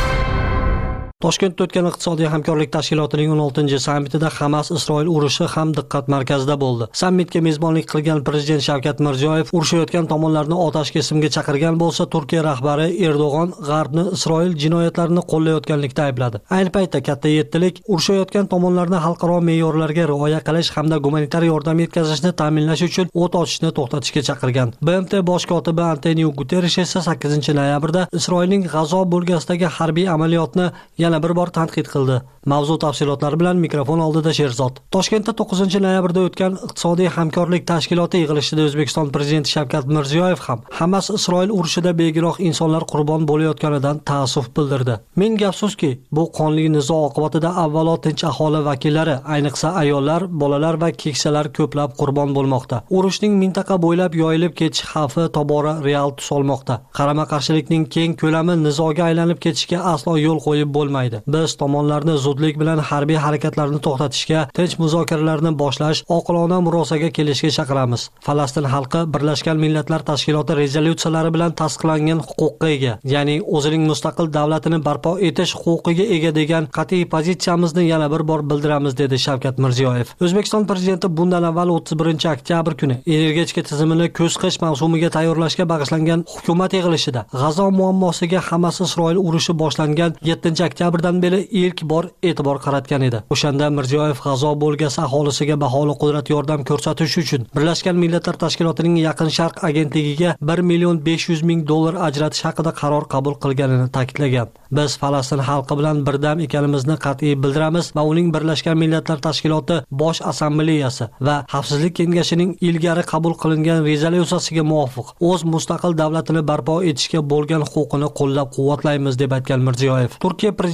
Toshkentda o'tgan iqtisodiy hamkorlik tashkilotining o'n oltinchi sammitida Hamas Isroil urushi ham diqqat markazida bo'ldi. Sammitga mezbonlik qilgan prezident Shavkat Mirziyoyev urushayotgan tomonlarni otash kesimga chaqirgan bo'lsa, Turkiya rahbari Erdo'g'on G'arbni Isroil jinoyatlarini qo'llayotganlikda aybladi. Ayni paytda katta yettilik urushayotgan tomonlarni xalqaro me'yorlarga rioya qilish hamda gumanitar yordam yetkazishni ta'minlash uchun o't ochishni to'xtatishga chaqirgan. B M T bosh kotibi Antonio Guterres esa sakkizinchi noyabrda Isroilning G'azo bo'lgasidagi harbiy amaliyotni yana bir bor tanqid qildi. Mavzu tafsilotlari bilan mikrofon oldida Sherzod. Toshkentda to'qqizinchi noyabrda o'tgan iqtisodiy hamkorlik tashkiloti yig'ilishida O'zbekiston prezidenti Shavkat Mirziyoyev ham Hamas Isroil urushida begunoh insonlar qurbon bo'layotganidan ta'assuf bildirdi. Menga afsuski, bu qonli nizo oqibatida avvalo tinch aholi vakillari, ayniqsa ayollar, bolalar va keksalar ko'plab qurbon bo'lmoqda. Urushning mintaqa bo'ylab yoyilib ketish xavfi tobora real tus olmoqda. Qarama-qarshilikning keng ko'lami nizoga aylanib ketishiga aslo yo'l qo'yib bo'lmaydi. Biz tomonlarni zudlik bilan harbiy harakatlarni to'xtatishga, tinch muzokaralarni boshlash, oqilona murosaga kelishga chaqiramiz. Falastin xalqi Birlashgan Millatlar Tashkiloti rezolyutsiyalari bilan tasdiqlangan huquqqa ega, ya'ni o'zining mustaqil davlatini barpo etish huquqiga ega degan qat'iy pozitsiyamizni yana bir bor bildiramiz, dedi Shavkat Mirziyoyev. O'zbekiston prezidenti bundan avval o'ttiz birinchi oktyabr kuni energetika tizimini kuz-qish mavsumiga tayyorlashga bag'ishlangan hukumat yig'ilishida G'azo muammosiga Hamas Isroil urushi boshlangan yettinchi oktyabrdan beri ilk bor e'tibor qaratgan edi. O'shanda Mirziyoyev G'azo bo'lgasi aholisiga baholi qudrat yordam ko'rsatish uchun Birlashgan Millatlar Tashkilotining Yaqin Sharq agentligiga bir million besh yuz ming dollar ajratish haqida qaror qabul qilganini ta'kidlagan. Biz Falastin xalqi bilan birdam ekanimizni qat'iy bildiramiz va uning Birlashgan Millatlar Tashkiloti Bosh Assambleyasi va Xavfsizlik kengashining ilgari qabul qilingan rezolyutsiyasiga muvofiq o'z mustaqil davlatini barpo etishga bo'lgan huquqini qo'llab-quvvatlaymiz, deb aytgan Mirziyoyev. Turkiya prezidenti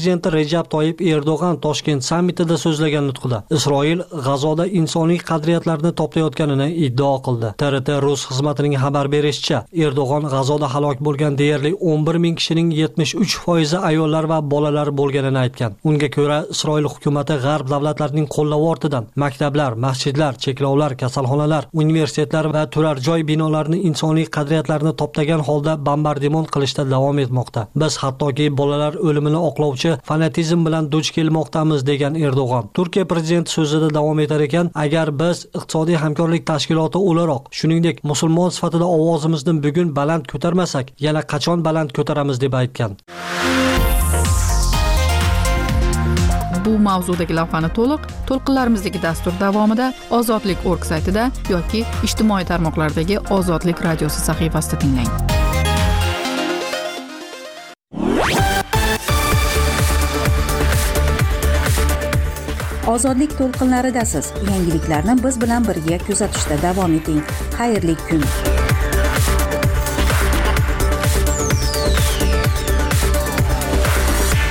prezidenti Rejab Toyyib Erdo'g'an Toshkent sammitida so'zlagan nutqida Isroil G'azoda insoniy qadriyatlarni toplayotganini iddao qildi. T R T Rus xizmatining xabar berishicha, Erdo'g'an G'azoda halok bo'lgan deyarli o'n bir ming kishining yetmish uch foizi ayollar va bolalar bo'lganini aytgan. Unga ko'ra, Isroil hukumatı g'arb davlatlarining qo'llavi ortidan maktablar, masjidlar, cheklovlar, kasalxonalar, universitetlar va turar joy binolarini insoniy qadriyatlarni toptagan holda bombardimon qilishda davom etmoqda. Biz hattoki bolalar o'limini oqlovchi fanatizm bilan duch kelmoqdamiz degan Erdo'g'an. Turkiya prezidenti so'zida davom etar ekan, agar biz iqtisodiy hamkorlik tashkiloti o'laroq, shuningdek musulmon sifatida ovozimizni bugun baland ko'tarmasak, yana qachon baland ko'taramiz deb aytgan. Bu mavzudagi lavhani to'liq to'lqinlarimizdagi dastur davomida ozodlik точка org saytida yoki ijtimoiy tarmoqlardagi Ozodlik radiosi sahifasida tinglang. Ozodlik to'lqinlaridasiz. Yangiliklarni biz bilan birga kuzatishda davom eting. Xayrli kun.